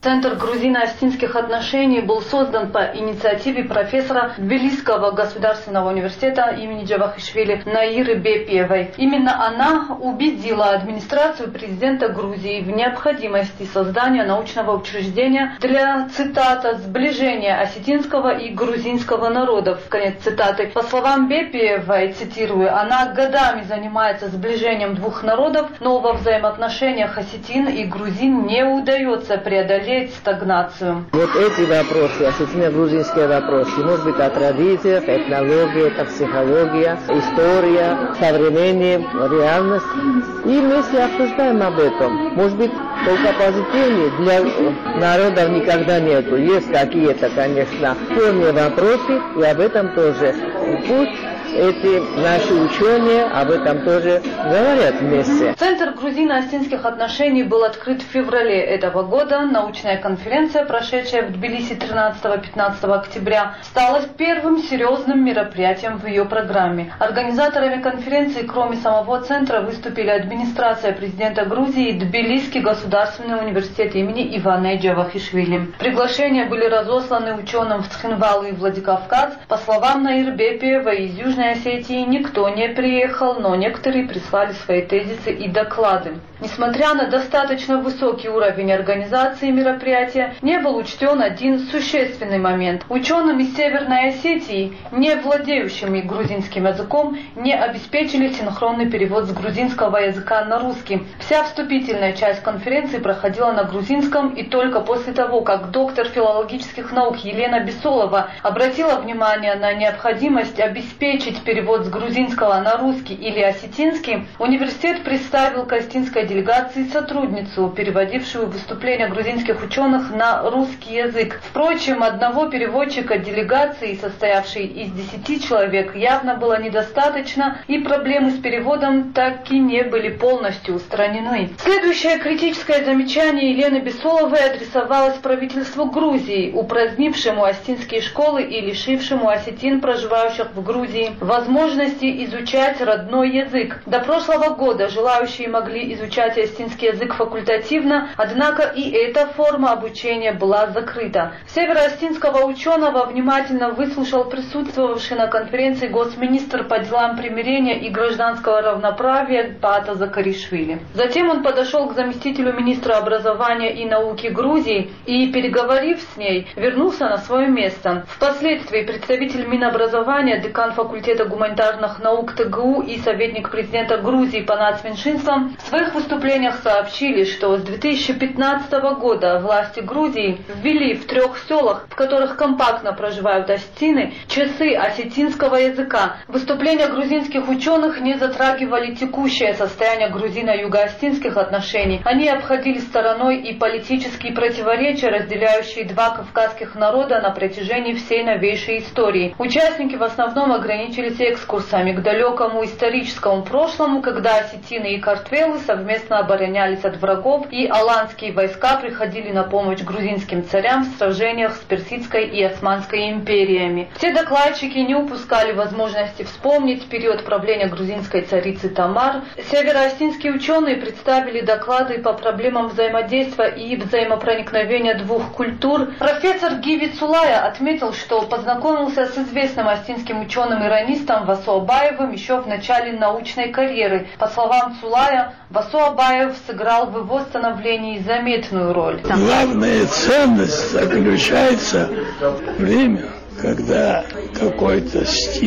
Центр грузино-осетинских отношений был создан по инициативе профессора Тбилисского государственного университета имени Джавахишвили Наиры Бепиевой. Именно она убедила администрацию президента Грузии в необходимости создания научного учреждения для, цитата, «сближения осетинского и грузинского народов». Конец цитаты. По словам Бепиевой, цитирую, она годами занимается сближением двух народов, но во взаимоотношениях осетин и грузин не удается преодолеть стагнацию.
Вот эти вопросы, осетино-грузинские вопросы, может быть, о традициях, этнология, это психология, история, современная реальность. И вместе обсуждаем об этом. Может быть, только позитивнее для народов никогда нету. Есть какие-то, конечно, спорные вопросы, и об этом тоже. Пусть эти наши ученые об этом тоже говорят вместе.
Центр грузино-осетинских отношений был открыт в феврале этого года. Научная конференция, прошедшая в Тбилиси тринадцатого-пятнадцатого октября, стала первым серьезным мероприятием в ее программе. Организаторами конференции, кроме самого центра, выступили администрация президента Грузии и Тбилисский государственный университет имени Ивана Джавахишвили. Приглашения были разосланы ученым в Цхинвал и Владикавказ. По словам Наиры Бепиевой, из Южной Осетии никто не приехал, но некоторые прислали свои тезисы и доклады. Несмотря на достаточно высокий уровень организации мероприятия, не был учтен один существенный момент. Ученым из Северной Осетии, не владеющими грузинским языком, не обеспечили синхронный перевод с грузинского языка на русский. Вся вступительная часть конференции проходила на грузинском, и только после того, как доктор филологических наук Елена Бесолова обратила внимание на необходимость обеспечить перевод с грузинского на русский или осетинский, университет представил к осетинской делегации сотрудницу, переводившую выступления грузинских ученых на русский язык. Впрочем, одного переводчика делегации, состоявшей из десяти человек, явно было недостаточно, и проблемы с переводом так и не были полностью устранены. Следующее критическое замечание Елены Бесоловой адресовалось правительству Грузии, упразднившему осетинские школы и лишившему осетин, проживающих в Грузии, возможности изучать родной язык. До прошлого года желающие могли изучать осетинский язык факультативно, однако и эта форма обучения была закрыта. Североосетинского ученого внимательно выслушал присутствовавший на конференции госминистр по делам примирения и гражданского равноправия Пата Закаришвили. Затем он подошел к заместителю министра образования и науки Грузии и, переговорив с ней, вернулся на свое место. Впоследствии представитель Минобразования, декан факультета гуманитарных наук ТГУ и советник президента Грузии по нацменьшинствам в своих выступлениях сообщили, что с две тысячи пятнадцатого года власти Грузии ввели в трех селах, в которых компактно проживают осетины, часы осетинского языка. Выступления грузинских ученых не затрагивали текущее состояние грузино-юго-осетинских отношений. Они обходили стороной и политические противоречия, разделяющие два кавказских народа на протяжении всей новейшей истории. Участники в основном ограничились экскурсами к далекому историческому прошлому, когда осетины и картвелы совместно оборонялись от врагов, и аланские войска приходили на помощь грузинским царям в сражениях с Персидской и Османской империями. Все докладчики не упускали возможности вспомнить период правления грузинской царицы Тамар. Североосетинские ученые представили доклады по проблемам взаимодействия и взаимопроникновения двух культур. Профессор Гиви Цулая отметил, что познакомился с известным осетинским ученым-иронистом Васо Абаевым еще в начале научной карьеры. По словам Цулая, Васо Абаев сыграл в его становлении заметную роль.
Главная ценность заключается в время, когда какое-то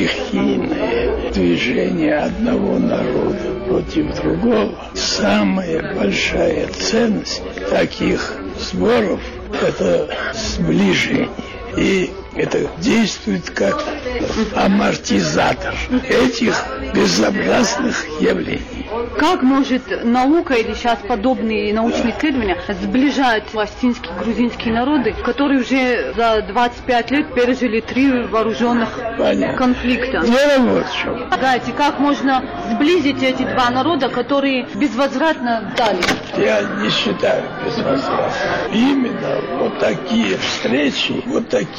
стихийное движение одного народа против другого. Самая большая ценность таких сборов – это сближение. И это действует как амортизатор этих безобразных явлений.
Как может наука или сейчас подобные научные исследования сближать осетинские и грузинские народы, которые уже за двадцать пять лет пережили три вооруженных Понятно. конфликта?
Дело вот в чем.
Знаете, как можно сблизить эти два народа, которые безвозвратно дали?
Я не считаю безвозвратно. Именно вот такие встречи, вот такие мероприятия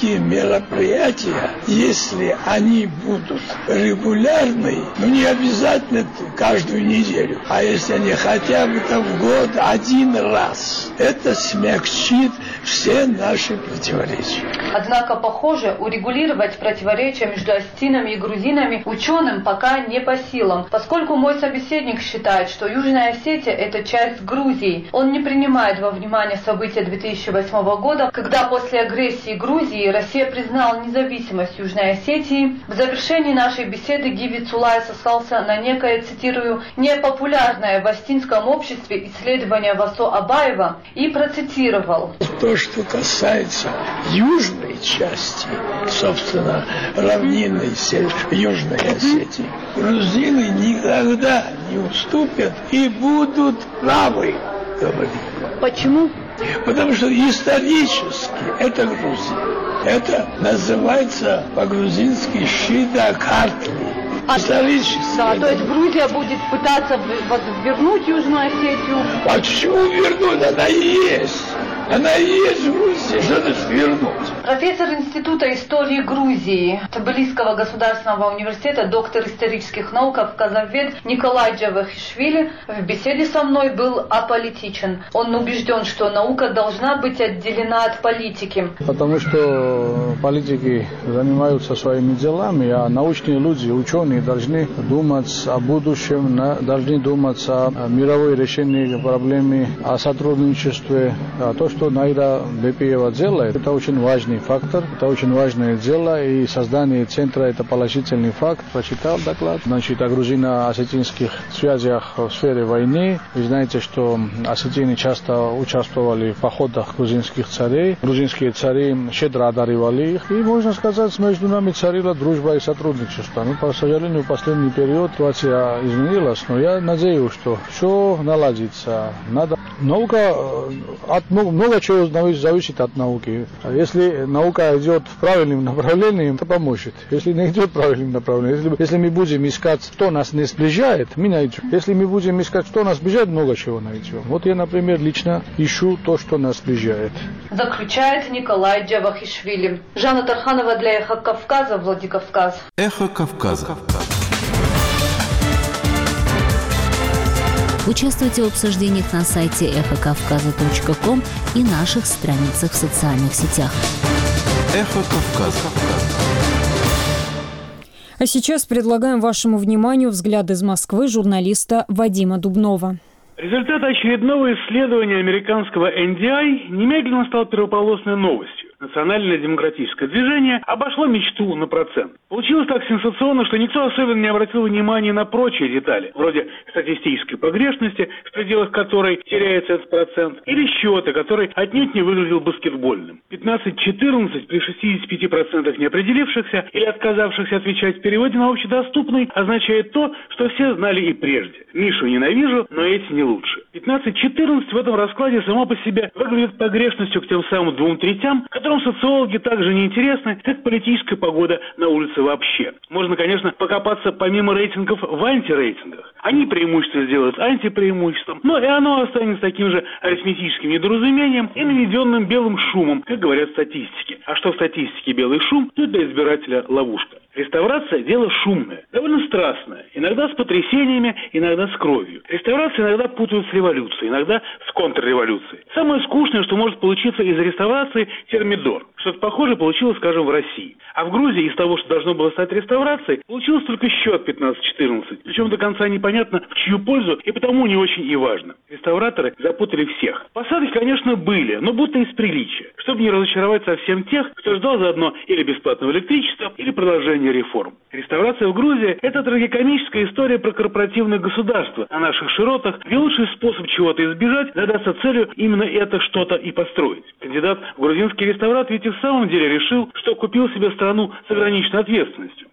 мероприятия, если они будут регулярны, ну не обязательно каждую неделю, а если они хотя бы там в год один раз, это смягчит все наши противоречия.
Однако, похоже, урегулировать противоречия между осетинами и грузинами ученым пока не по силам, поскольку мой собеседник считает, что Южная Осетия – это часть Грузии. Он не принимает во внимание события две тысячи восьмого года, когда после агрессии Грузии Россия признала независимость Южной Осетии. В завершении нашей беседы Гиви Цулай сослался на некое, цитирую, непопулярное в осетинском обществе исследование Васо Абаева и процитировал.
То, что касается южной части, собственно, равнинной Южной Осетии, грузины никогда не уступят и будут правы, говорит.
Почему?
Потому что исторически это Грузия. Это называется по-грузински Шида-Картли.
А,
исторически.
Да, то есть Грузия будет пытаться вернуть Южную Осетию?
Почему вернуть? Она есть. Она и есть в Грузии. Что значит вернуть?
Профессор Института истории Грузии Тбилисского государственного университета, доктор исторических наук, казахвед Николай Джавахишвили в беседе со мной был аполитичен. Он убежден, что наука должна быть отделена от политики.
Потому что политики занимаются своими делами, а научные люди, ученые должны думать о будущем, должны думать о мировой решении проблемы, о сотрудничестве. А то, что Найра Бепиева делает, это очень важный фактор, это очень важное дело, и создание центра – это положительный факт. Прочитал доклад, значит, о грузино-осетинских связях в сфере войны. Вы знаете, что осетины часто участвовали в походах грузинских царей. Грузинские цари щедро одаривали их, и, можно сказать, между нами царила дружба и сотрудничество. Ну, по сожалению, в последний период ситуация изменилась, но я надеюсь, что все наладится. Надо... Наука, от, много чего зависит от науки. Если наука идет в правильном направлении, это поможет. Если не идет в правильном направлении, если, если мы будем искать, что нас не сближает, мы найдем. Если мы будем искать, что нас сближает, много чего найдем. Вот я, например, лично ищу то, что нас сближает.
Заключает Николай Джавахишвили. Жанна Тарханова для Эхо Кавказа, Владикавказ.
Эхо Кавказа.
Участвуйте в обсуждениях на сайте эхо кавказа точка ком и наших страницах в социальных сетях.
Эхо Кавказа.
А сейчас предлагаем вашему вниманию взгляд из Москвы журналиста Вадима Дубнова.
Результат очередного исследования американского эн ди ай немедленно стал первополосной новостью. Национальное демократическое движение обошло мечту на процент. Получилось так сенсационно, что никто особенно не обратил внимания на прочие детали, вроде статистической погрешности, в пределах которой теряется этот процент, или счета, который отнюдь не выглядел баскетбольным. пятнадцать четырнадцать при шестидесяти пяти процентах неопределившихся или отказавшихся отвечать в переводе на общедоступный означает то, что все знали и прежде. Мишу ненавижу, но эти не лучше. пятнадцать четырнадцать в этом раскладе само по себе выглядит погрешностью к тем самым двум третям, которым социологи также не интересны, как политическая погода на улице вообще. Можно, конечно, покопаться помимо рейтингов в антирейтингах. Они преимущество сделают антипреимуществом, но и оно останется таким же арифметическим недоразумением и наведенным белым шумом, как говорят статистики. А что в статистике белый шум, то для избирателя ловушка. Реставрация – дело шумное, довольно страстное, иногда с потрясениями, иногда с кровью. Реставрацию иногда путают с революцией, иногда с контрреволюцией. Самое скучное, что может получиться из реставрации – термидор. Что-то похожее получилось, скажем, в России. А в Грузии из того, что должно было стать реставрацией, получилось только счет пятнадцать четырнадцать. Причем до конца непонятно, в чью пользу, и потому не очень и важно. Реставраторы запутали всех. Посадки, конечно, были, но будто из приличия, чтобы не разочаровать совсем тех, кто ждал заодно или бесплатного электричества, или продолжения реформ. Реставрация в Грузии – это трагикомическая история про корпоративное государство на наших широтах, где лучший способ чего-то избежать – задаться целью именно это что-то и построить. Кандидат в грузинский реставрат ведь и в самом деле решил, что купил себе страну с ограниченной ответственностью.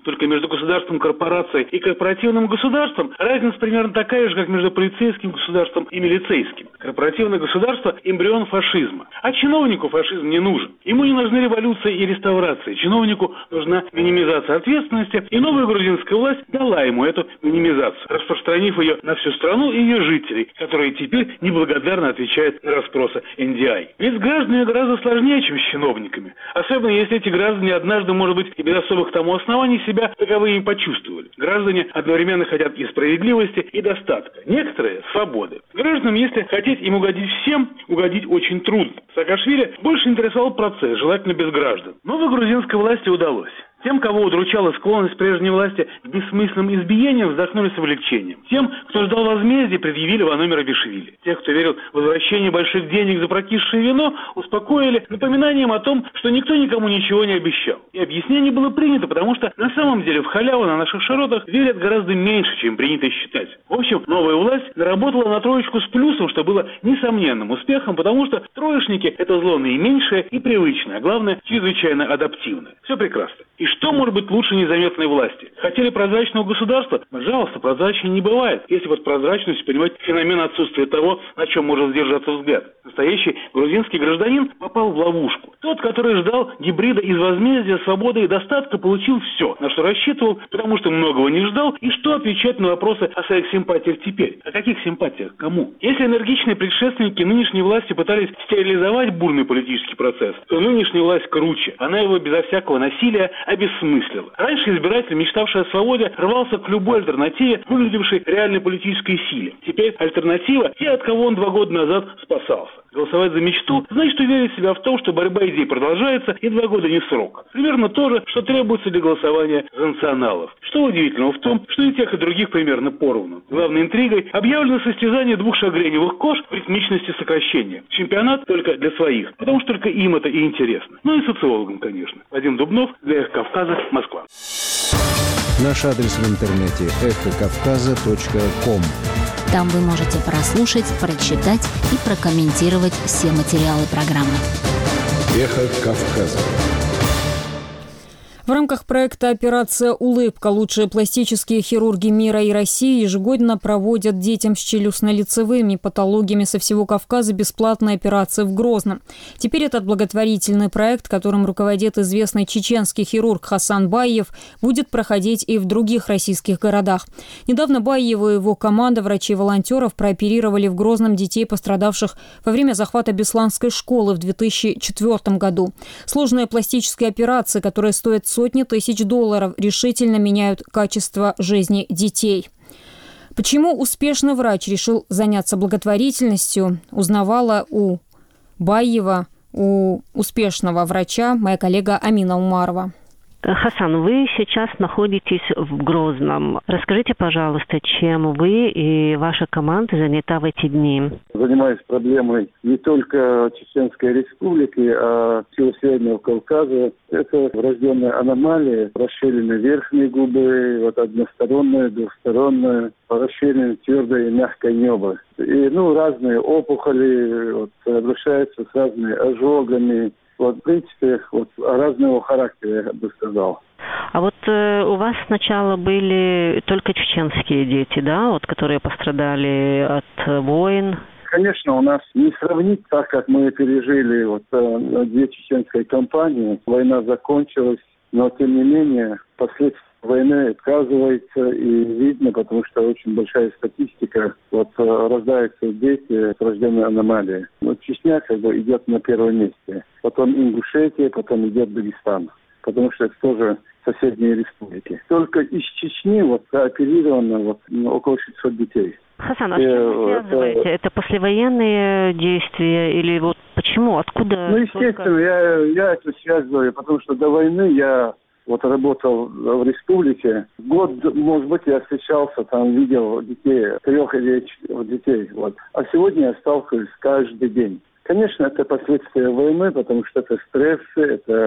Только между государством, корпорацией и корпоративным государством разница примерно такая же, как между полицейским государством и милицейским. Корпоративное государство – эмбрион фашизма. А чиновнику фашизм не нужен. Ему не нужны революция и реставрация. Чиновнику нужна минимизация ответственности, и новая грузинская власть дала ему эту минимизацию, распространив ее на всю страну и ее жителей, которые теперь неблагодарно отвечают на расспросы эн ди ай. Ведь с гражданами гораздо сложнее, чем с чиновниками. Особенно если эти граждане однажды, может быть, и без особых тому оснований себя таковыми почувствовали. Граждане одновременно хотят и справедливости, и достатка. Некоторые – свободы. Гражданам, если хотеть им угодить всем, угодить очень трудно. Саакашвили больше интересовал процесс, желательно без граждан. Новой грузинской власти удалось. Тем, кого удручала склонность прежней власти к бессмысленным избиениям, вздохнули с облегчением. Тем, кто ждал возмездия, предъявили Ваномира Бишвили. Тех, кто верил в возвращение больших денег за прокисшее вино, успокоили напоминанием о том, что никто никому ничего не обещал. И объяснение было принято, потому что на самом деле в халяву на наших широтах верят гораздо меньше, чем принято считать. В общем, новая власть наработала на троечку с плюсом, что было несомненным успехом, потому что троечники – это зло наименьшее и привычное, а главное, чрезвычайно адаптивное. Все прекрасно. И что может быть лучше незаметной власти? Хотели прозрачного государства? Пожалуйста, прозрачнее не бывает. Если под прозрачностью понимать феномен отсутствия того, на чем может сдержаться взгляд. Настоящий грузинский гражданин попал в ловушку. Тот, который ждал гибрида из возмездия, свободы и достатка, получил все, на что рассчитывал, потому что многого не ждал, и что отвечать на вопросы о своих симпатиях теперь. О каких симпатиях? Кому? Если энергичные предшественники нынешней власти пытались стерилизовать бурный политический процесс, то нынешняя власть круче. Она его безо всякого насилия обессмыслила. Раньше избиратель, мечтавший о свободе, рвался к любой альтернативе, выглядевшей реальной политической силе. Теперь альтернатива – те, от кого он два года назад спасался. Голосовать за мечту – значит уверить себя в том, что борьба идей продолжается и два года не срок. Примерно то же, что требуется для голосования за националов. Что удивительного в том, что и тех, и других примерно поровну. Главной интригой объявлено состязание двух шагреневых кож в ритмичности сокращения. Чемпионат только для своих, потому что только им это и интересно. Ну и социологам, конечно. Вадим Дубнов, для Эхо Кавказа, Москва.
Наш адрес в интернете эхо кавказа точка ком.
Там вы можете прослушать, прочитать и прокомментировать все материалы программы.
Эхо Кавказа.
В рамках проекта «Операция «Улыбка» лучшие пластические хирурги мира и России ежегодно проводят детям с челюстно-лицевыми патологиями со всего Кавказа бесплатные операции в Грозном. Теперь этот благотворительный проект, которым руководит известный чеченский хирург Хасан Байев, будет проходить и в других российских городах. Недавно Байев и его команда врачей-волонтеров прооперировали в Грозном детей, пострадавших во время захвата Бесланской школы в две тысячи четвёртом году. Сложные пластические операции, которые стоят сотни тысяч долларов, решительно меняют качество жизни детей. Почему успешный врач решил заняться благотворительностью, узнавала у Байева, у успешного врача, моя коллега Амина Умарова.
Хасан, вы сейчас находитесь в Грозном. Расскажите, пожалуйста, чем вы и ваша команда занята в эти дни?
Занимаюсь проблемой не только Чеченской Республики, а всего Северного Кавказа. Это врожденная аномалия, расширенные верхние губы, вот односторонная, двухсторонная, расширенное твердое и мягкое небо. И, ну, разные опухоли вот, обращаются с разными ожогами. Вот, в принципе, вот, разного характера, я бы сказал.
А вот э, у вас сначала были только чеченские дети, да, вот, которые пострадали от войн?
Конечно, у нас не сравнить так, как мы пережили вот, э, две чеченские кампании. Война закончилась, но, тем не менее, последствия войны отказывается и видно, потому что очень большая статистика. Вот рождаются дети с рожденной аномалией. Вот Чечня как бы идет на первом месте. Потом Ингушетия, потом идет Дагестан. Потому что это тоже соседние республики. Только из Чечни вот оперировано вот, около шестисот детей.
Хасан, а что вы связываете? Это... это послевоенные действия или вот почему? Откуда?
Ну, естественно, столько... я, я это связываю, потому что до войны я вот работал в республике. Год, может быть, я встречался, там видел детей, трех или четырех детей. Вот. А сегодня я сталкиваюсь каждый день. Конечно, это последствия войны, потому что это стрессы, это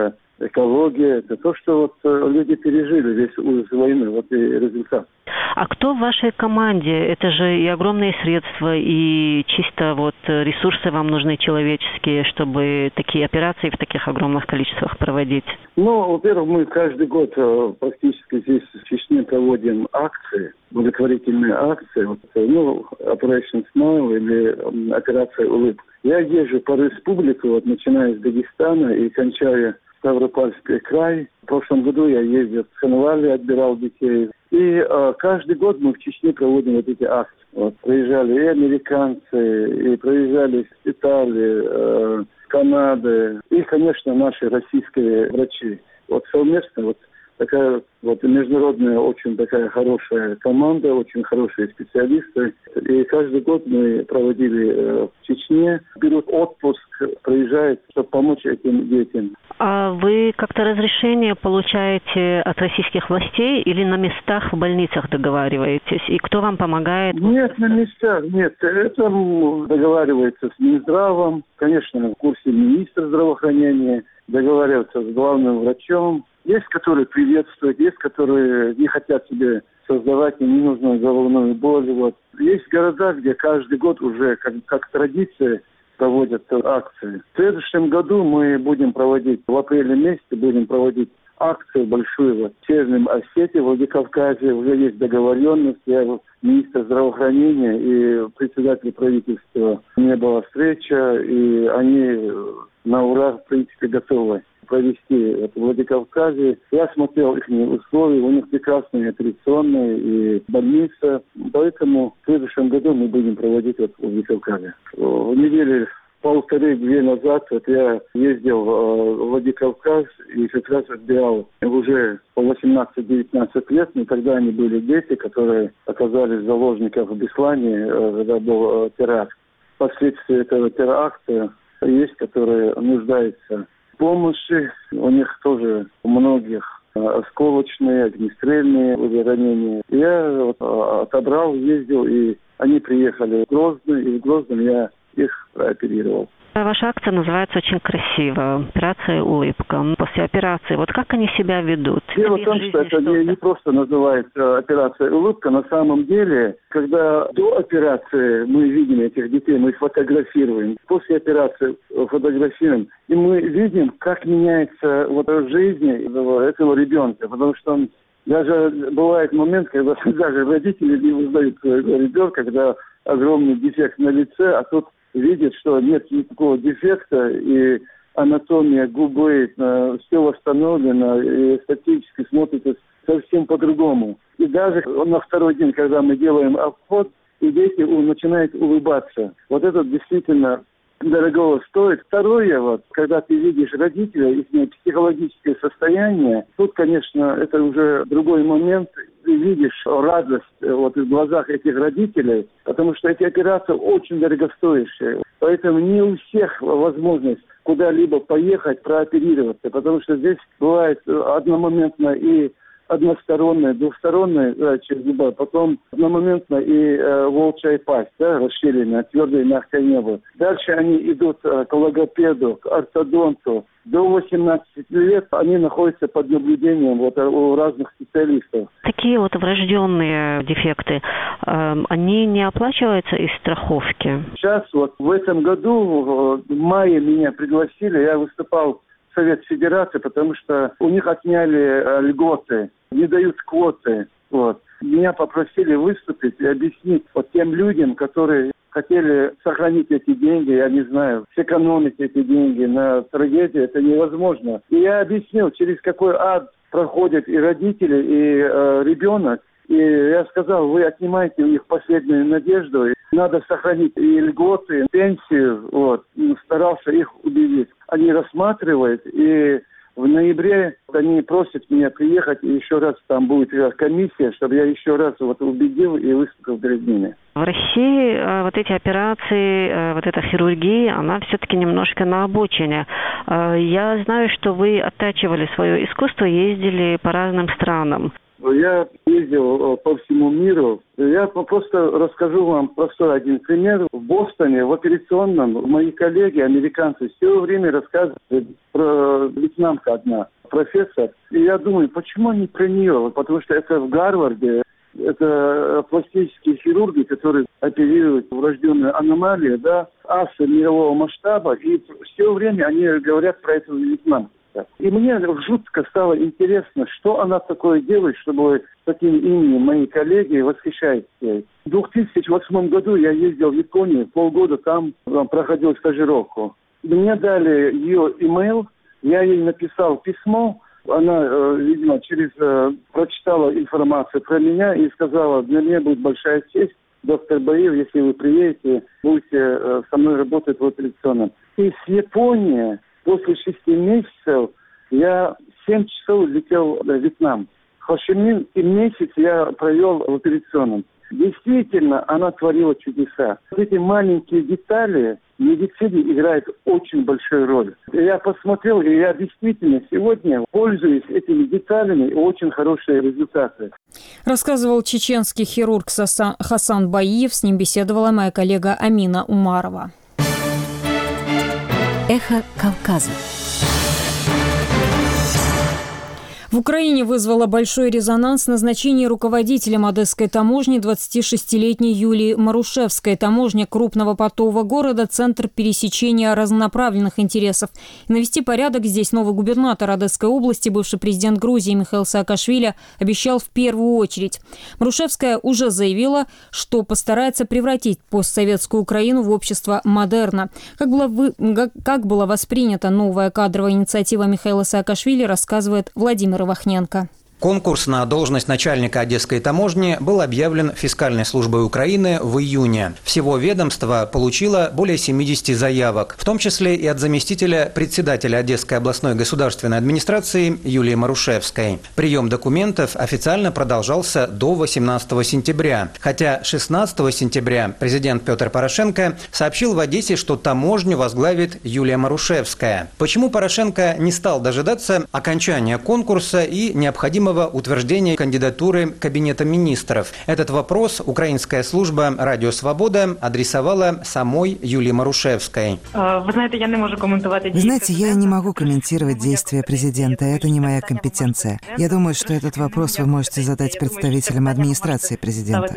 экология. Это то, что вот люди пережили весь ужас войны, вот и результат.
А кто в вашей команде? Это же и огромные средства, и чисто вот ресурсы вам нужны человеческие, чтобы такие операции в таких огромных количествах проводить?
Ну, во-первых, мы каждый год практически здесь в Чечне проводим акции, благотворительные акции, вот, ну, Operation Smile или операция Улыбка. Я езжу по республике, вот, начиная с Дагестана и кончая Ставропольский край. В прошлом году я ездил в Цхинвали, отбирал детей. И э, каждый год мы в Чечне проводим вот эти акции. Вот, проезжали и американцы, и проезжали из Италии, э, Канады, и, конечно, наши российские врачи. Вот совместно вот такая вот международная очень такая хорошая команда, очень хорошие специалисты. И каждый год мы проводили э, в Чечне, берут отпуск, приезжают, чтобы помочь этим детям.
А вы как-то разрешение получаете от российских властей или на местах в больницах договариваетесь? И кто вам помогает?
Нет, на местах, нет. Это договаривается с Минздравом, конечно, в курсе министра здравоохранения, договариваются с главным врачом. Есть, которые приветствуют, есть, которые не хотят себе создавать ненужную головную боль. Вот. Есть города, где каждый год уже как, как традиция проводят акции. В следующем году мы будем проводить, в апреле месяце будем проводить акцию большую вот, в Северном Осетии, в Владикавказе. Уже есть договоренность. Я министр здравоохранения и председатель правительства. У меня была встреча, и они на ура, в принципе, готовы провести это в Владикавказе. Я смотрел их условия, у них прекрасные операционные и больница. Поэтому в следующем году мы будем проводить это в Владикавказе. В неделе полторы-две назад вот я ездил в Владикавказ и как раз отбирал уже по восемнадцать-девятнадцать лет, но тогда они были дети, которые оказались заложниками в Беслане, когда был теракт. Последствия этого теракта есть, которые нуждаются в помощи. У них тоже у многих осколочные, огнестрельные ранения. Я вот отобрал, ездил, и они приехали в Грозный, и в Грозном я их прооперировал.
Ваша акция называется очень красиво. Операция «Улыбка». После операции, вот как они себя ведут?
Дело в том, что это не, не просто называется операция «Улыбка». На самом деле, когда до операции мы видим этих детей, мы их фотографируем. После операции фотографируем. И мы видим, как меняется вот жизнь этого, этого ребенка. Потому что он, даже бывает момент, когда даже родители не узнают своего ребенка, когда огромный дефект на лице, а тут видит, что нет никакого дефекта, и анатомия губы, э, все восстановлено, и статически смотрится совсем по-другому. И даже на второй день, когда мы делаем обход, и дети начинают улыбаться. Вот это действительно дорого стоит. Второе, вот, когда ты видишь родителя, их психологическое состояние, тут, конечно, это уже другой момент. Ты видишь радость вот, в глазах этих родителей, потому что эти операции очень дорогостоящие. Поэтому не у всех возможность куда-либо поехать, прооперироваться, потому что здесь бывает одномоментно и односторонняя, двухсторонняя да, через зуба, потом одномоментно и э, волчья пасть, да, расширенная, твердое и мягкое небо. Дальше они идут э, к логопеду, к ортодонту. До восемнадцати лет они находятся под наблюдением вот, у разных специалистов.
Такие вот врожденные дефекты, э, они не оплачиваются из страховки?
Сейчас вот в этом году, в мае меня пригласили, я выступал в Совет Федерации, потому что у них отняли э, льготы, не дают квоты. Вот. Меня попросили выступить и объяснить вот тем людям, которые хотели сохранить эти деньги, я не знаю, сэкономить эти деньги на трагедии, это невозможно. И я объяснил, через какой ад проходят и родители, и э, ребенок. И я сказал, вы отнимаете у них последнюю надежду. Надо сохранить и льготы, и пенсию. Вот. Старался их убедить. Они рассматривают, и в ноябре они просят меня приехать, и еще раз там будет комиссия, чтобы я еще раз вот убедил и выступил перед ними.
В России э, вот эти операции, э, вот эта хирургия, она все-таки немножко на обочине. Э, я знаю, что вы оттачивали свое искусство, ездили по разным странам.
Я ездил по всему миру. Я просто расскажу вам простой один пример. В Бостоне, в операционном, мои коллеги, американцы, все время рассказывают про вьетнамка одна, профессор. И я думаю, почему они про нее? Потому что это в Гарварде. Это пластические хирурги, которые оперируют врожденную аномалию, да, асы мирового масштаба. И все время они говорят про эту вьетнамку. И мне жутко стало интересно, что она такое делает, чтобы таким именем мои коллеги восхищаются ей. В две тысячи восьмом году я ездил в Японию, полгода там проходил стажировку. Мне дали ее имейл, я ей написал письмо. Она, видимо, через прочитала информацию про меня и сказала, для меня будет большая честь, доктор Баиев, если вы приедете, будете со мной работать в операционном. И с Японии после шести месяцев я семь часов летел в Вьетнам. Хошимин и месяц я провел в операционном. Действительно, она творила чудеса. Эти маленькие детали в медицине играют очень большую роль. Я посмотрел, и я действительно сегодня пользуюсь этими деталями, и очень хорошие результаты.
Рассказывал чеченский хирург Хасан Баиев. С ним беседовала моя коллега Амина Умарова.
Эхо Кавказа.
В Украине вызвало большой резонанс назначение руководителем Одесской таможни двадцатишестилетней Юлии Марушевской. Таможня крупного портового города – центр пересечения разнонаправленных интересов. И навести порядок здесь новый губернатор Одесской области, бывший президент Грузии Михаил Саакашвили, обещал в первую очередь. Марушевская уже заявила, что постарается превратить постсоветскую Украину в общество модерна. Как была, вы... как была воспринята новая кадровая инициатива Михаила Саакашвили, рассказывает Владимир Вахненко.
Конкурс на должность начальника Одесской таможни был объявлен Фискальной службой Украины в июне. Всего ведомство получило более семидесяти заявок, в том числе и от заместителя председателя Одесской областной государственной администрации Юлии Марушевской. Прием документов официально продолжался до восемнадцатого сентября, хотя шестнадцатого сентября президент Петр Порошенко сообщил в Одессе, что таможню возглавит Юлия Марушевская. Почему Порошенко не стал дожидаться окончания конкурса и необходимого утверждения кандидатуры Кабинета министров? Этот вопрос украинская служба «Радио Свобода» адресовала самой Юлии Марушевской.
Вы знаете, я не могу комментировать.
Вы знаете, я не могу комментировать действия президента. Это не моя компетенция. Я думаю, что этот вопрос вы можете задать представителям администрации президента.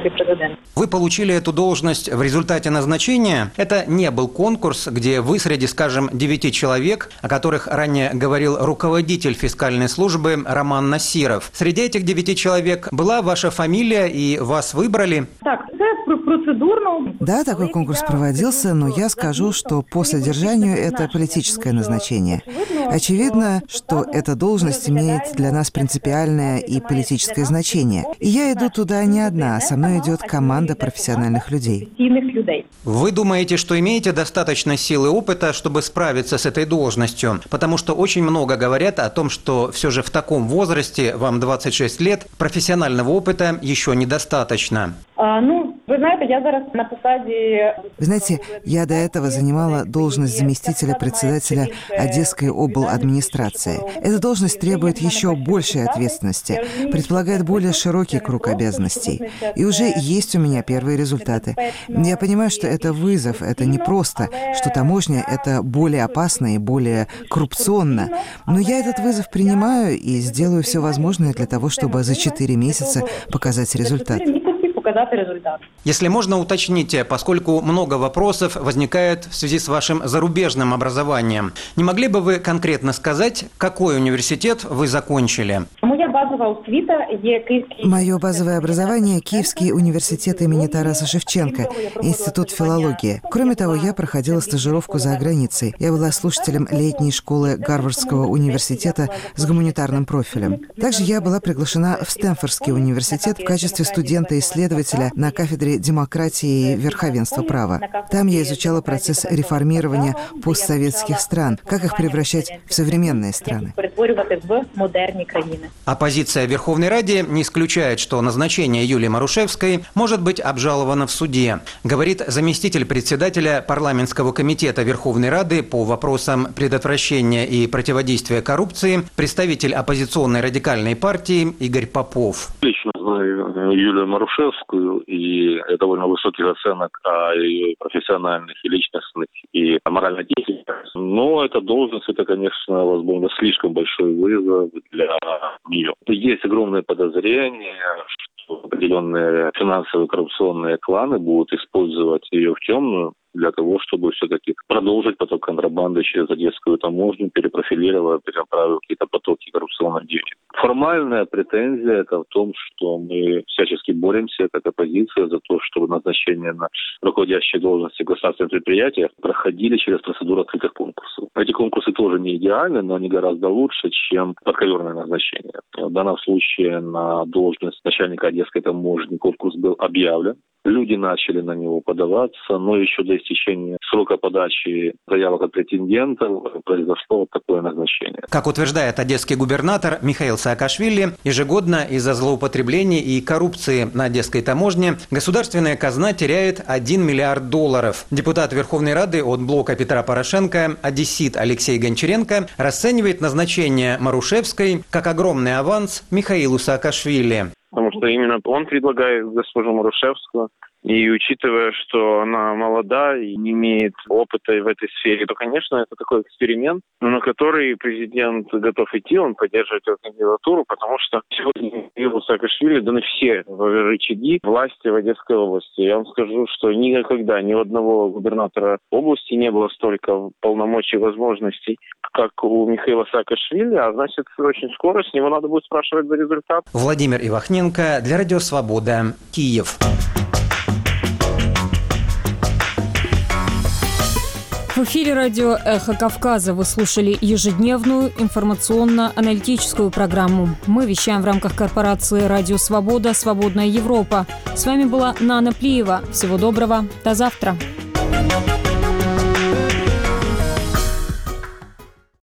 Вы получили эту должность в результате назначения? Это не был конкурс, где вы среди, скажем, девяти человек, о которых ранее говорил руководитель фискальной службы Роман Насиров. Среди этих девяти человек была ваша фамилия и вас выбрали?
Так, это процедурно.
Да, такой конкурс проводился, но я скажу, что по содержанию это политическое назначение. Очевидно, что эта должность имеет для нас принципиальное и политическое значение. И я иду туда не одна, а со мной идет команда профессиональных людей.
Вы думаете, что имеете достаточно сил и опыта, чтобы справиться с этой должностью? Потому что очень много говорят о том, что все же в таком возрасте, вам двадцать шесть лет, профессионального опыта еще недостаточно.
А, ну, вы знаете, я зараз на посаде...
Вы знаете, я до этого занимала должность заместителя председателя Одесской обладминистрации. Эта должность требует еще большей ответственности, предполагает более широкий круг обязанностей. И уже есть у меня первые результаты. Я понимаю, что это вызов, это непросто, что таможня – это более опасно и более коррупционно. Но я этот вызов принимаю и сделаю все возможное для того, чтобы за четыре месяца показать результат.
Если можно, уточните, поскольку много вопросов возникает в связи с вашим зарубежным образованием. Не могли бы вы конкретно сказать, какой университет вы закончили?
Мое базовое образование – Киевский университет имени Тараса Шевченко, Институт филологии. Кроме того, я проходила стажировку за границей. Я была слушателем летней школы Гарвардского университета с гуманитарным профилем. Также я была приглашена в Стэнфордский университет в качестве студента-исследователя на кафедре демократии и верховенства права. Там я изучала процесс реформирования постсоветских стран, как их превращать в современные страны.
А Оппозиция в Верховной Раде не исключает, что назначение Юлии Марушевской может быть обжаловано в суде, говорит заместитель председателя парламентского комитета Верховной Рады по вопросам предотвращения и противодействия коррупции, представитель оппозиционной радикальной партии Игорь Попов.
Лично знаю Юлию Марушевскую, и я довольно высоких оценок о ее профессиональных и личностных и моральных деятельностях. Но эта должность, это, конечно, возможно, слишком большой вызов для нее. Есть огромные подозрения, что определенные финансовые коррупционные кланы будут использовать ее в темную для того, чтобы все-таки продолжить поток контрабанды через Одесскую таможню, перепрофилировав, перенаправив какие-то потоки коррупционных денег. Формальная претензия это в том, что мы всячески боремся, как оппозиция, за то, чтобы назначение на руководящие должности в государственных предприятиях проходили через процедуру открытых конкурсов. Эти конкурсы тоже не идеальны, но они гораздо лучше, чем подковерное назначение. В данном случае на должность начальника Одесской таможни конкурс был объявлен. Люди начали на него подаваться, но еще до истечения срока подачи заявок от претендентов произошло вот такое назначение.
Как утверждает одесский губернатор Михаил Саакашвили, ежегодно из-за злоупотреблений и коррупции на Одесской таможне государственная казна теряет один миллиард долларов. Депутат Верховной Рады от блока Петра Порошенко, одессит Алексей Гончаренко, расценивает назначение Марушевской как огромный аванс Михаилу Саакашвили.
Потому что именно он предлагает госпожу Марушевскую. И учитывая, что она молода и не имеет опыта в этой сфере, то, конечно, это такой эксперимент, на который президент готов идти, он поддерживает эту кандидатуру, потому что сегодня Михаилу Саакашвили даны все рычаги власти в Одесской области. Я вам скажу, что никогда ни у одного губернатора области не было столько полномочий и возможностей, как у Михаила Саакашвили, а значит, очень скоро с него надо будет спрашивать за результат.
Владимир Ивахненко для Радио Свобода, Киев.
В эфире радио «Эхо Кавказа» вы слушали ежедневную информационно-аналитическую программу. Мы вещаем в рамках корпорации «Радио Свобода. Свободная Европа». С вами была Нана Плиева. Всего доброго. До завтра.